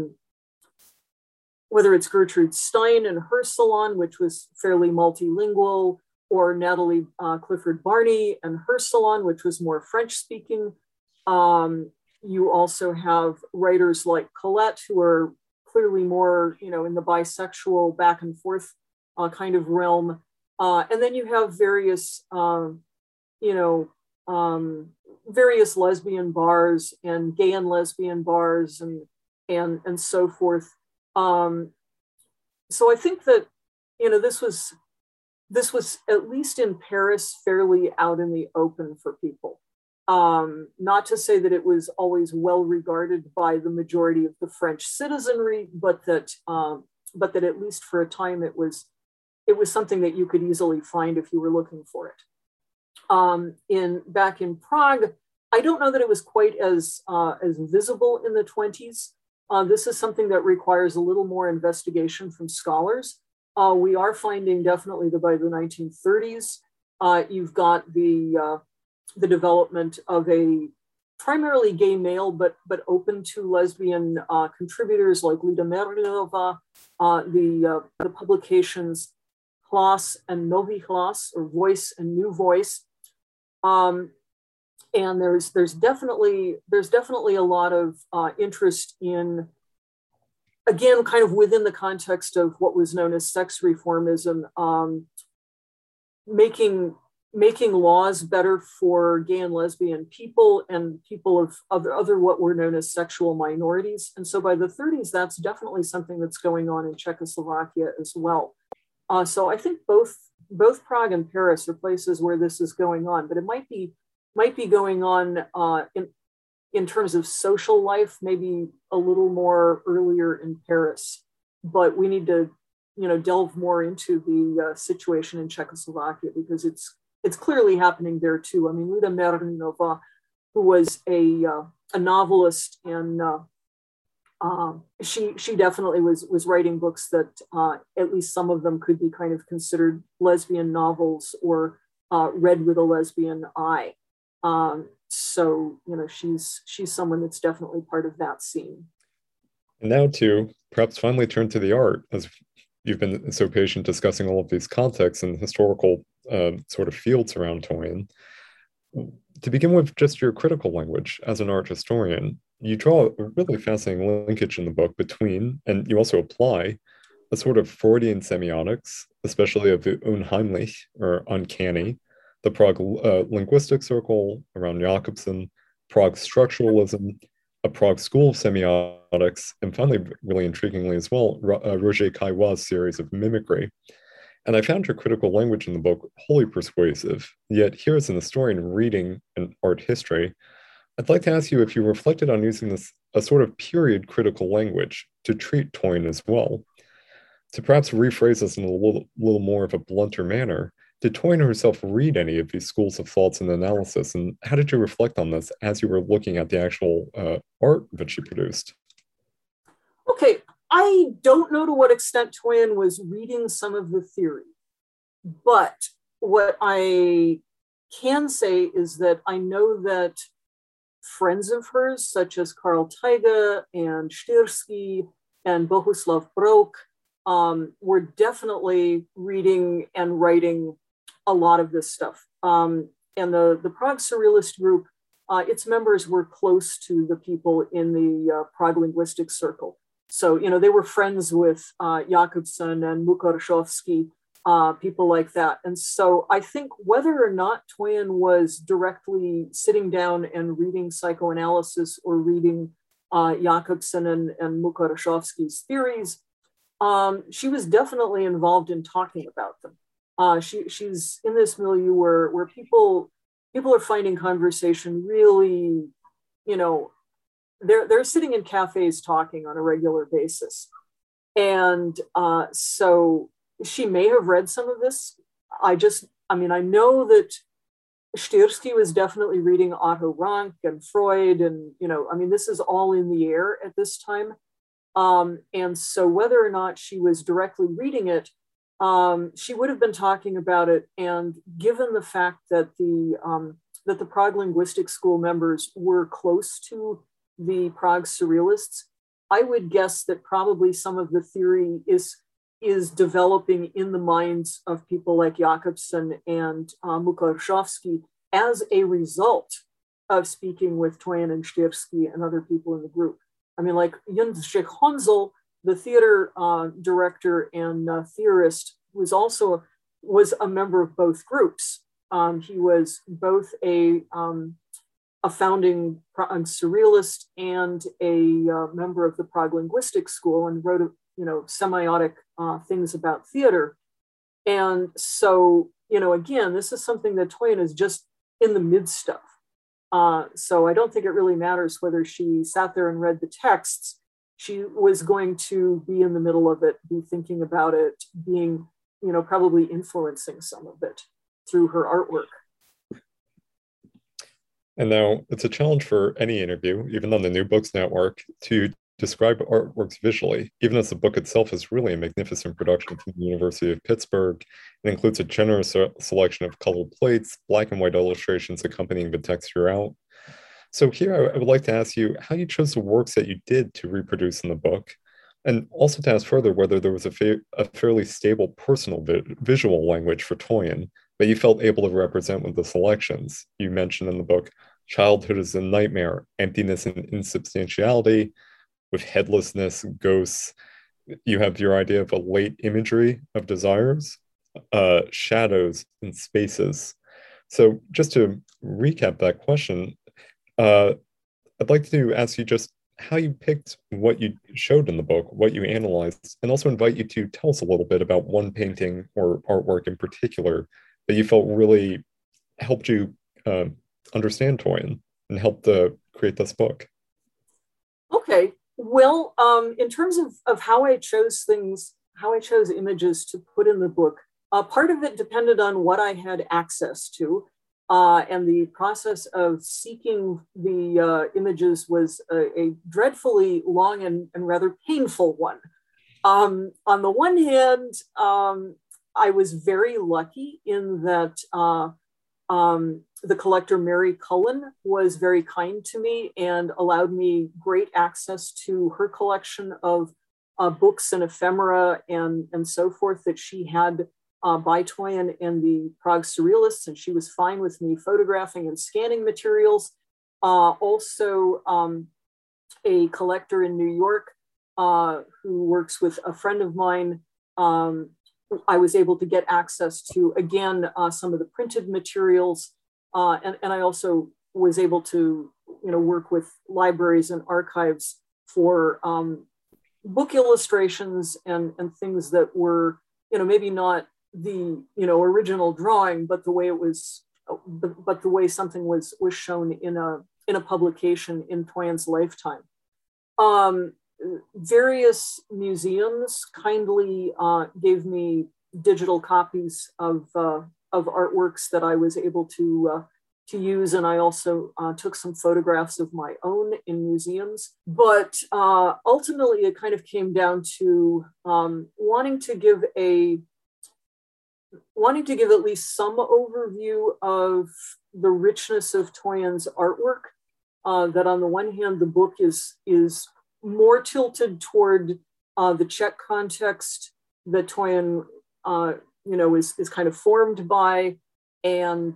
Gertrude Stein and her salon, which was fairly multilingual, or Natalie Clifford Barney and her salon, which was more French-speaking. You also have writers like Colette, who are clearly more, in the bisexual back and forth kind of realm. And then you have various, various lesbian bars and gay and lesbian bars and so forth. So I think that, this was at least in Paris fairly out in the open for people. Not to say that it was always well regarded by the majority of the French citizenry, but that at least for a time it was something that you could easily find if you were looking for it. Back in Prague, I don't know that it was quite as visible in the 20s. This is something that requires a little more investigation from scholars. We are finding definitely that by the 1930s, you've got the development of a primarily gay male, but open to lesbian contributors like Lida Merlinova, the publications Hlas and Nový Hlas, or Voice and New Voice. And there's definitely a lot of interest in, again, kind of within the context of what was known as sex reformism, making laws better for gay and lesbian people and people of other what were known as sexual minorities. And so by the 30s, that's definitely something that's going on in Czechoslovakia as well. So I think both Prague and Paris are places where this is going on, but it might be going on in terms of social life, maybe a little more earlier in Paris. But we need to, delve more into the situation in Czechoslovakia, because it's clearly happening there too. I mean, Lida Merlinova, who was a novelist, and she definitely was writing books that at least some of them could be kind of considered lesbian novels or read with a lesbian eye. So she's someone that's definitely part of that scene. And now to perhaps finally turn to the art, as you've been so patient discussing all of these contexts and historical sort of fields around Toyin. To begin with, just your critical language as an art historian, you draw a really fascinating linkage in the book between, and you also apply, a sort of Freudian semiotics, especially of the unheimlich, or uncanny, the Prague linguistic circle around Jakobson, Prague structuralism, a Prague school of semiotics, and finally, really intriguingly as well, Roger Caillois's series of mimicry. And I found your critical language in the book wholly persuasive. Yet, here as an historian reading an art history, I'd like to ask you if you reflected on using this a sort of period critical language to treat Toyn as well. To perhaps rephrase this in a little more of a blunter manner, did Toyn herself read any of these schools of thoughts and analysis? And how did you reflect on this as you were looking at the actual art that she produced? Okay, I don't know to what extent Toyin was reading some of the theory, but what I can say is that I know that friends of hers, such as Karl Taiga and Štirsky and Bohuslav Brok, were definitely reading and writing a lot of this stuff. And the Prague Surrealist group, its members were close to the people in the Prague linguistic circle. So, they were friends with Jakobson and Mukorshovsky, people like that. And so I think whether or not Toyin was directly sitting down and reading psychoanalysis or reading Jakobson and Mukorshovsky's theories, she was definitely involved in talking about them. She's in this milieu where people are finding conversation really, they're sitting in cafes talking on a regular basis. And so she may have read some of this. I know that Štirsky was definitely reading Otto Rank and Freud, and this is all in the air at this time. And so whether or not she was directly reading it, she would have been talking about it. And given the fact that the Prague Linguistic School members were close to the Prague Surrealists, I would guess that probably some of the theory is developing in the minds of people like Jakobson and Mukorshovsky as a result of speaking with Toyin and Štirsky and other people in the group. I mean, like Jindřich Honzel, the theater director and theorist, was a member of both groups. He was both a founding surrealist and a member of the Prague Linguistic School, and wrote semiotic things about theater. And so, again, this is something that Toyin is just in the midst of. So I don't think it really matters whether she sat there and read the texts. She was going to be in the middle of it, be thinking about it, being, probably influencing some of it through her artwork. And now it's a challenge for any interview, even on the New Books Network, to describe artworks visually, even as the book itself is really a magnificent production from the University of Pittsburgh. It includes a generous selection of colored plates, black and white illustrations accompanying the text throughout. So here I would like to ask you how you chose the works that you did to reproduce in the book, and also to ask further whether there was a fairly stable personal visual language for Toyin that you felt able to represent with the selections. You mentioned in the book, childhood is a nightmare, emptiness and insubstantiality, with headlessness, ghosts. You have your idea of a late imagery of desires, shadows, and spaces. So just to recap that question, I'd like to ask you just how you picked what you showed in the book, what you analyzed, and also invite you to tell us a little bit about one painting or artwork in particular that you felt really helped you understand Toyin and helped create this book. Okay. Well, in terms of how I chose images to put in the book, part of it depended on what I had access to. And the process of seeking the images was a dreadfully long and rather painful one. On the one hand, I was very lucky in that the collector Mary Cullen was very kind to me and allowed me great access to her collection of books and ephemera and so forth that she had by Toyen and the Prague Surrealists, and she was fine with me photographing and scanning materials. Also, a collector in New York who works with a friend of mine. I was able to get access to, again, some of the printed materials. And I also was able to, work with libraries and archives for book illustrations and things that were, maybe not the, original drawing, but the way it was, but the way something was shown in a publication in Toyen's lifetime. Various museums kindly gave me digital copies of artworks that I was able to use, and I also took some photographs of my own in museums. But ultimately, it kind of came down to wanting to give at least some overview of the richness of Toyen's artwork. That on the one hand, the book is more tilted toward the Czech context that Toyen, is kind of formed by, and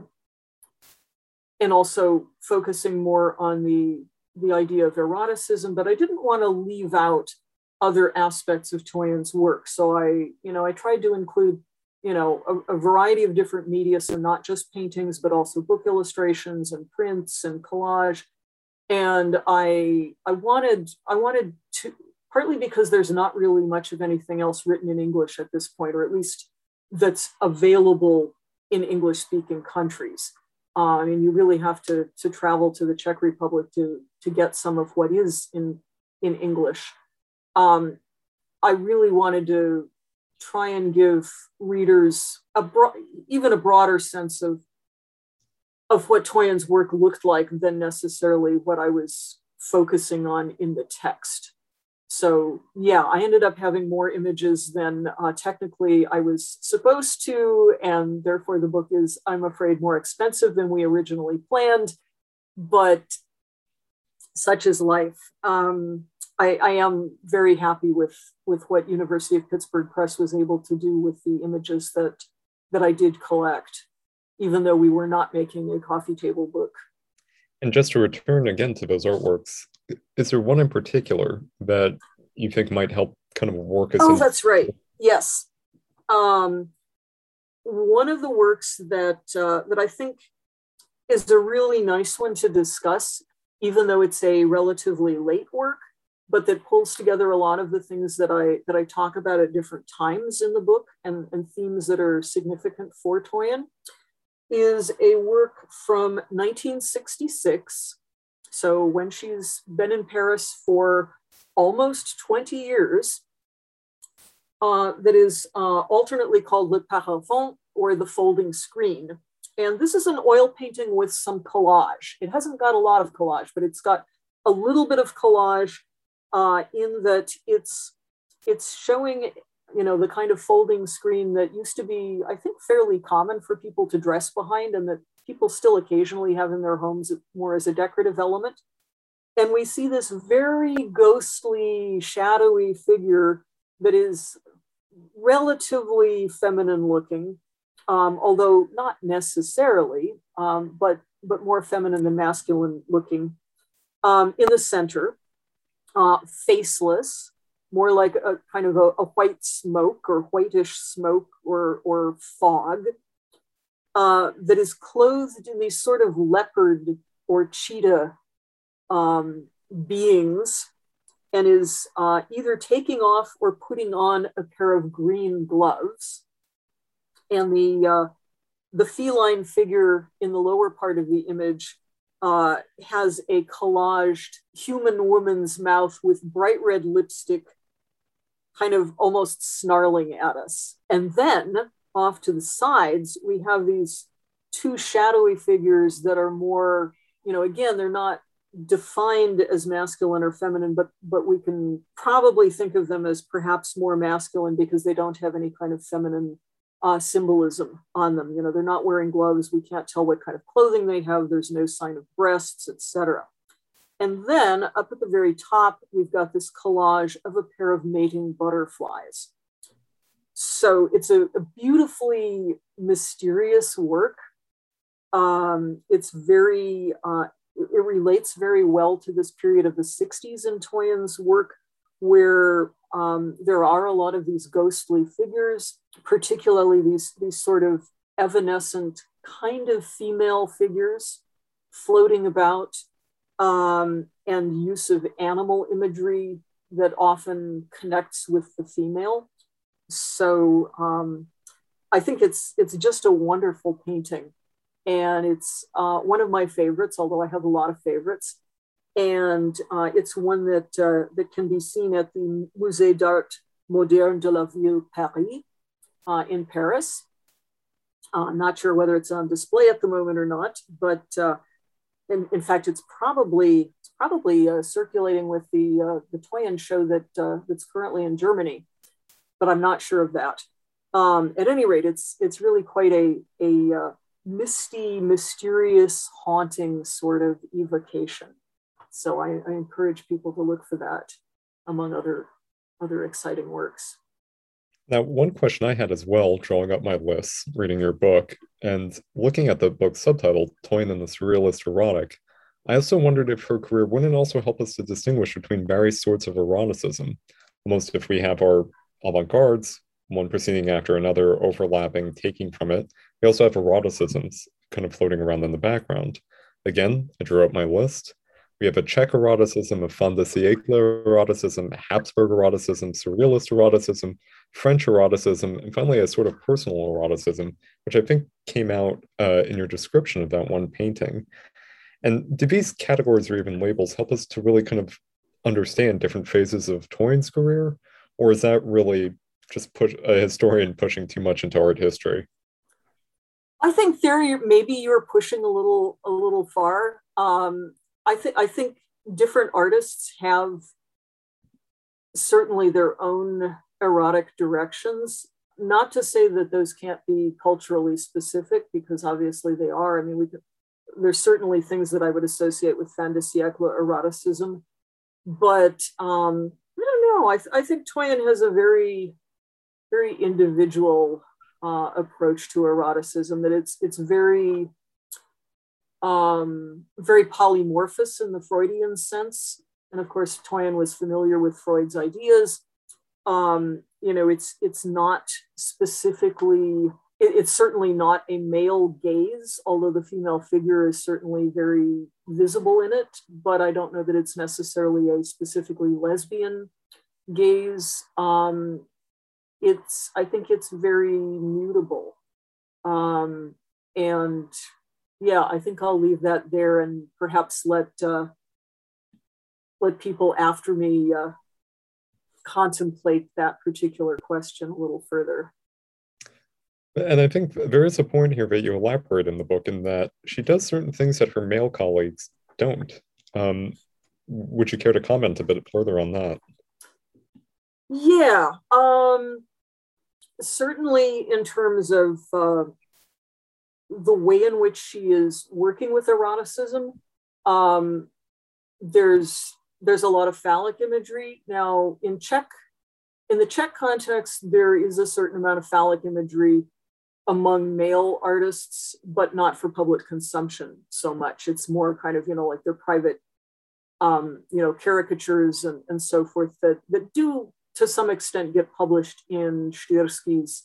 also focusing more on the idea of eroticism. But I didn't want to leave out other aspects of Toyen's work, so I tried to include a variety of different media, so not just paintings, but also book illustrations and prints and collage. And I wanted to, partly because there's not really much of anything else written in English at this point, or at least that's available in English-speaking countries. I mean, you really have to travel to the Czech Republic to get some of what is in English. I really wanted to try and give readers even a broader sense of what Toyen's work looked like than necessarily what I was focusing on in the text. So yeah, I ended up having more images than technically I was supposed to, and therefore the book is, I'm afraid, more expensive than we originally planned, but such is life. I am very happy with what University of Pittsburgh Press was able to do with the images that I did collect, even though we were not making a coffee table book. And just to return again to those artworks, is there one in particular that you think might help kind of work as that's right. Yes. One of the works that I think is a really nice one to discuss, even though it's a relatively late work, but that pulls together a lot of the things that I talk about at different times in the book and themes that are significant for Toyen, is a work from 1966. So when she's been in Paris for almost 20 years, that is alternately called Le Paravent, or the folding screen. And this is an oil painting with some collage. It hasn't got a lot of collage, but it's got a little bit of collage in that it's showing, the kind of folding screen that used to be, I think, fairly common for people to dress behind, and that people still occasionally have in their homes more as a decorative element. And we see this very ghostly, shadowy figure that is relatively feminine looking, although not necessarily, but more feminine than masculine looking, in the center, faceless, more like a kind of a white smoke or whitish smoke or fog, that is clothed in these sort of leopard or cheetah beings, and is either taking off or putting on a pair of green gloves. And the feline figure in the lower part of the image has a collaged human woman's mouth with bright red lipstick, kind of almost snarling at us. And then off to the sides, we have these two shadowy figures that are more, again, they're not defined as masculine or feminine, but we can probably think of them as perhaps more masculine because they don't have any kind of feminine symbolism on them. They're not wearing gloves. We can't tell what kind of clothing they have. There's no sign of breasts, etc. And then up at the very top, we've got this collage of a pair of mating butterflies. So it's a beautifully mysterious work. It's very, it relates very well to this period of the 60s in Toyen's work, where there are a lot of these ghostly figures, particularly these sort of evanescent kind of female figures floating about, and use of animal imagery that often connects with the female. So I think it's just a wonderful painting. And it's one of my favorites, although I have a lot of favorites. And it's one that can be seen at the Musée d'Art Moderne de la Ville Paris in Paris. Not sure whether it's on display at the moment or not, but in fact, it's probably circulating with the Toyen show that's currently in Germany, but I'm not sure of that. At any rate, it's really quite a misty, mysterious, haunting sort of evocation. So I encourage people to look for that among other exciting works. Now, one question I had as well, drawing up my lists, reading your book, and looking at the book subtitled Toyen and the Surrealist Erotic, I also wondered if her career wouldn't also help us to distinguish between various sorts of eroticism. Almost if we have our avant-gardes, one preceding after another, overlapping, taking from it, we also have eroticisms kind of floating around in the background. Again, I drew up my list. We have a Czech eroticism, a fin de siècle eroticism, Habsburg eroticism, surrealist eroticism, French eroticism, and finally a sort of personal eroticism, which I think came out in your description of that one painting. And do these categories or even labels help us to really kind of understand different phases of Toyen's career? Or is that really just a historian pushing too much into art history? I think maybe you're pushing a little far. I think different artists have certainly their own erotic directions. Not to say that those can't be culturally specific, because obviously they are. I mean, there's certainly things that I would associate with fin de siècle eroticism, but I don't know. I think Toyen has a very, very individual approach to eroticism. That it's very very polymorphous in the Freudian sense. And of course, Toyen was familiar with Freud's ideas. It's not specifically, it's certainly not a male gaze, although the female figure is certainly very visible in it, but I don't know that it's necessarily a specifically lesbian gaze. I think it's very mutable. And yeah, I think I'll leave that there and perhaps let people after me contemplate that particular question a little further. And I think there is a point here that you elaborate in the book in that she does certain things that her male colleagues don't. Would you care to comment a bit further on that? Yeah, certainly in terms of the way in which she is working with eroticism, there's a lot of phallic imagery. Now, in the Czech context, there is a certain amount of phallic imagery among male artists, but not for public consumption so much. It's more kind of, like their private, caricatures and so forth that do to some extent get published in Ścierski's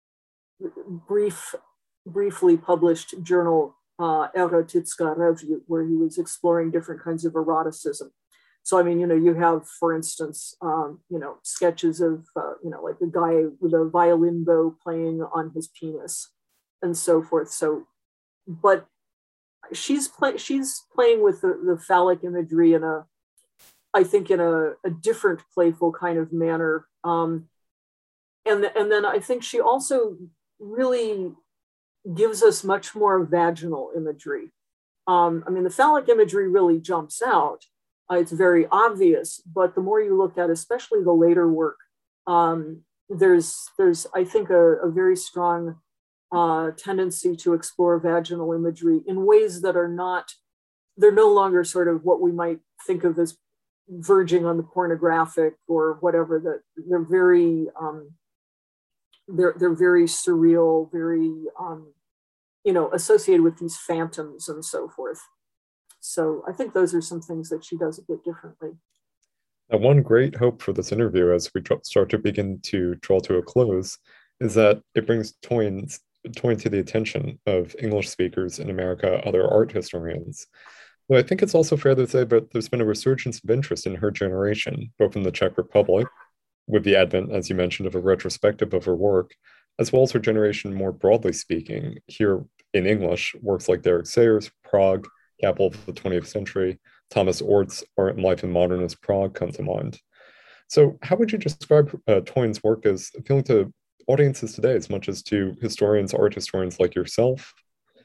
briefly published journal, Erotická Revue, where he was exploring different kinds of eroticism. So, I mean, you have, for instance, sketches of, like a guy with a violin bow playing on his penis and so forth. So, but she's playing with the phallic imagery in a different playful kind of manner. And then I think she also really gives us much more vaginal imagery. The phallic imagery really jumps out. It's very obvious, but the more you look at, especially the later work, there's I think a very strong tendency to explore vaginal imagery in ways that are not they're no longer sort of what we might think of as verging on the pornographic or whatever. That they're very they're very surreal, very associated with these phantoms and so forth. So I think those are some things that she does a bit differently. Now, one great hope for this interview as we start to begin to draw to a close is that it brings Toyin to the attention of English speakers in America, other art historians. Well, I think it's also fair to say that there's been a resurgence of interest in her generation, both in the Czech Republic, with the advent, as you mentioned, of a retrospective of her work, as well as her generation more broadly speaking. Here in English, works like Derek Sayers, Prague, capital of the 20th century, Thomas Ort's Art and Life in Modernist Prague come to mind. So how would you describe Toyin's work as appealing to audiences today as much as to historians, art historians like yourself?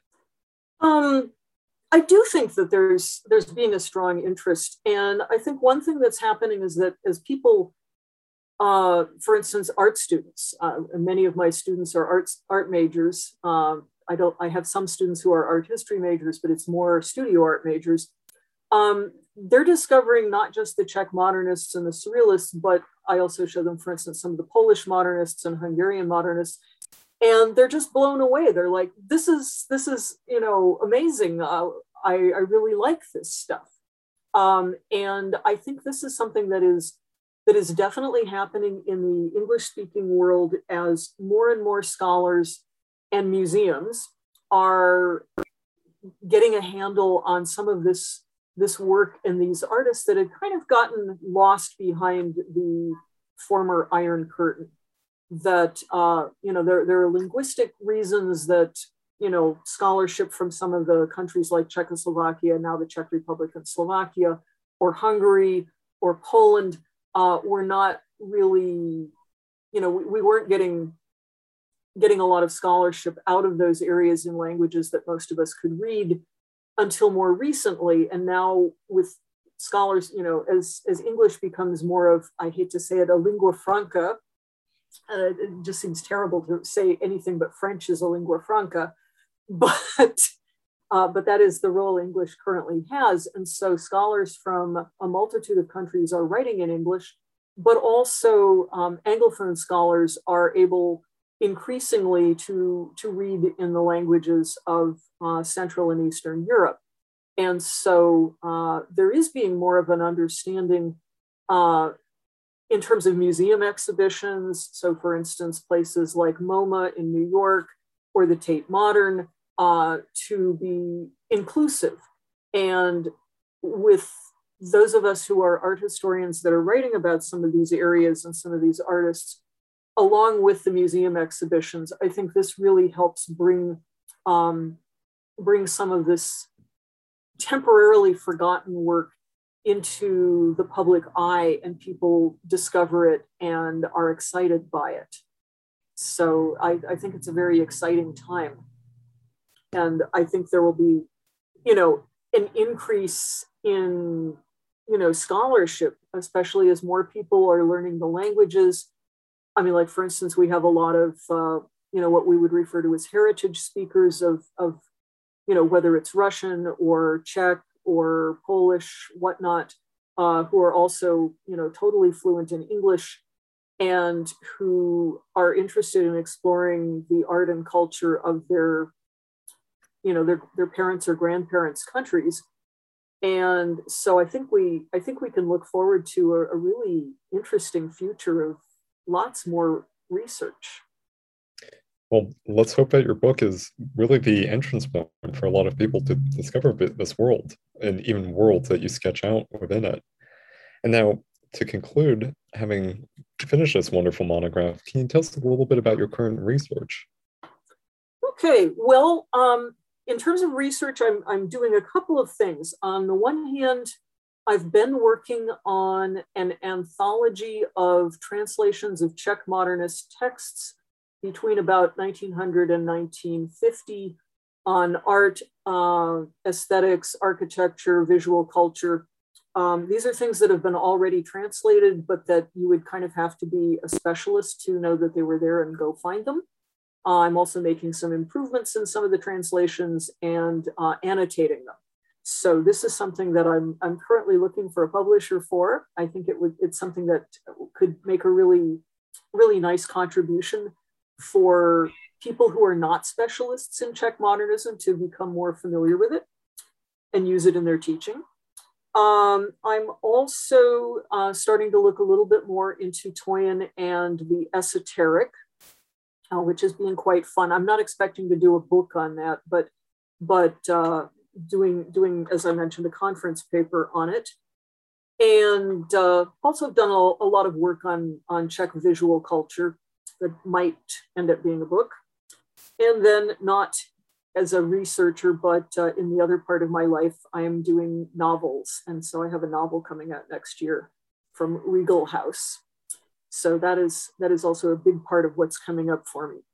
I do think that there's being a strong interest. And I think one thing that's happening is that as people, for instance, art students, and many of my students are art majors. I have some students who are art history majors, but it's more studio art majors. They're discovering not just the Czech modernists and the surrealists, but I also show them, for instance, some of the Polish modernists and Hungarian modernists, and they're just blown away. They're like, this is amazing. I really like this stuff. And I think this is something that is definitely happening in the English-speaking world as more and more scholars and museums are getting a handle on some of this work and these artists that had kind of gotten lost behind the former Iron Curtain. That there are linguistic reasons that scholarship from some of the countries like Czechoslovakia, now the Czech Republic and Slovakia, or Hungary or Poland were not really, we weren't getting a lot of scholarship out of those areas in languages that most of us could read until more recently. And now with scholars, as English becomes more of, I hate to say it, a lingua franca, it just seems terrible to say anything but French is a lingua franca, but that is the role English currently has. And so scholars from a multitude of countries are writing in English, but also Anglophone scholars are able increasingly to read in the languages of Central and Eastern Europe. And so there is being more of an understanding in terms of museum exhibitions. So for instance, places like MoMA in New York or the Tate Modern to be inclusive. And with those of us who are art historians that are writing about some of these areas and some of these artists, along with the museum exhibitions, I think this really helps bring some of this temporarily forgotten work into the public eye, and people discover it and are excited by it. So I think it's a very exciting time. And I think there will be, an increase in, scholarship, especially as more people are learning the languages. I mean, like, for instance, we have a lot of, what we would refer to as heritage speakers of whether it's Russian or Czech or Polish, whatnot, who are also, totally fluent in English and who are interested in exploring the art and culture of their parents' or grandparents' countries. And so I think we can look forward to a really interesting future of lots more research. Well, let's hope that your book is really the entrance point for a lot of people to discover this world and even worlds that you sketch out within it. And now, to conclude, having finished this wonderful monograph, can you tell us a little bit about your current research? Okay, well, in terms of research, I'm doing a couple of things. On the one hand, I've been working on an anthology of translations of Czech modernist texts between about 1900 and 1950 on art, aesthetics, architecture, visual culture. These are things that have been already translated, but that you would kind of have to be a specialist to know that they were there and go find them. I'm also making some improvements in some of the translations and annotating them. So this is something that I'm currently looking for a publisher for. I think it's something that could make a really, really nice contribution for people who are not specialists in Czech modernism to become more familiar with it and use it in their teaching. I'm also starting to look a little bit more into Toyin and the esoteric, which has been quite fun. I'm not expecting to do a book on that, but doing, as I mentioned, a conference paper on it. And also done a lot of work on Czech visual culture that might end up being a book. And then not as a researcher, but in the other part of my life, I am doing novels. And so I have a novel coming out next year from Regal House. So that is also a big part of what's coming up for me.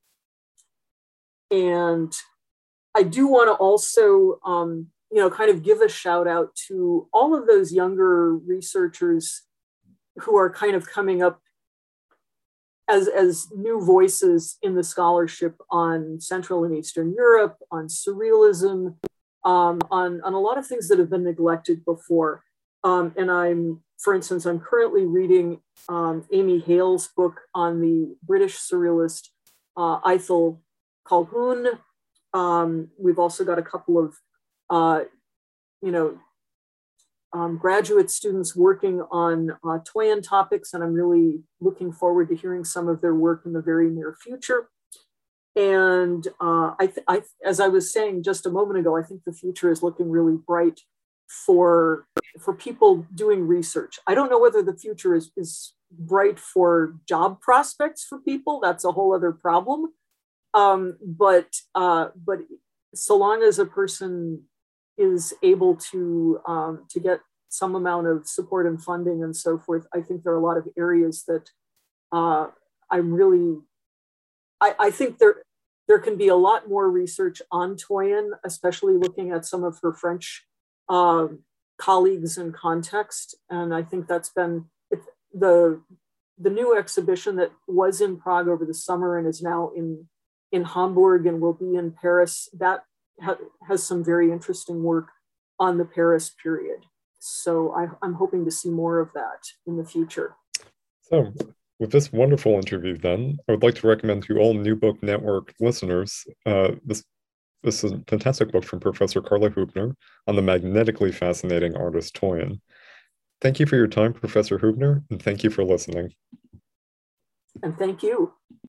And I do want to also, kind of give a shout out to all of those younger researchers who are kind of coming up as new voices in the scholarship on Central and Eastern Europe, on Surrealism, on a lot of things that have been neglected before. And for instance, I'm currently reading Amy Hale's book on the British Surrealist Ethel Colquhoun. We've also got a couple of, graduate students working on Toyin topics, and I'm really looking forward to hearing some of their work in the very near future. And as I was saying just a moment ago, I think the future is looking really bright for people doing research. I don't know whether the future is bright for job prospects for people. That's a whole other problem. But so long as a person is able to get some amount of support and funding and so forth, I think there are a lot of areas that I think there can be a lot more research on Toyin, especially looking at some of her French colleagues and context. And I think that's been the new exhibition that was in Prague over the summer and is now in Hamburg and will be in Paris, that has some very interesting work on the Paris period. So I'm hoping to see more of that in the future. So with this wonderful interview then, I would like to recommend to all New Book Network listeners, this is a fantastic book from Professor Carla Hübner on the magnetically fascinating artist Toyin. Thank you for your time, Professor Hübner, and thank you for listening. And thank you.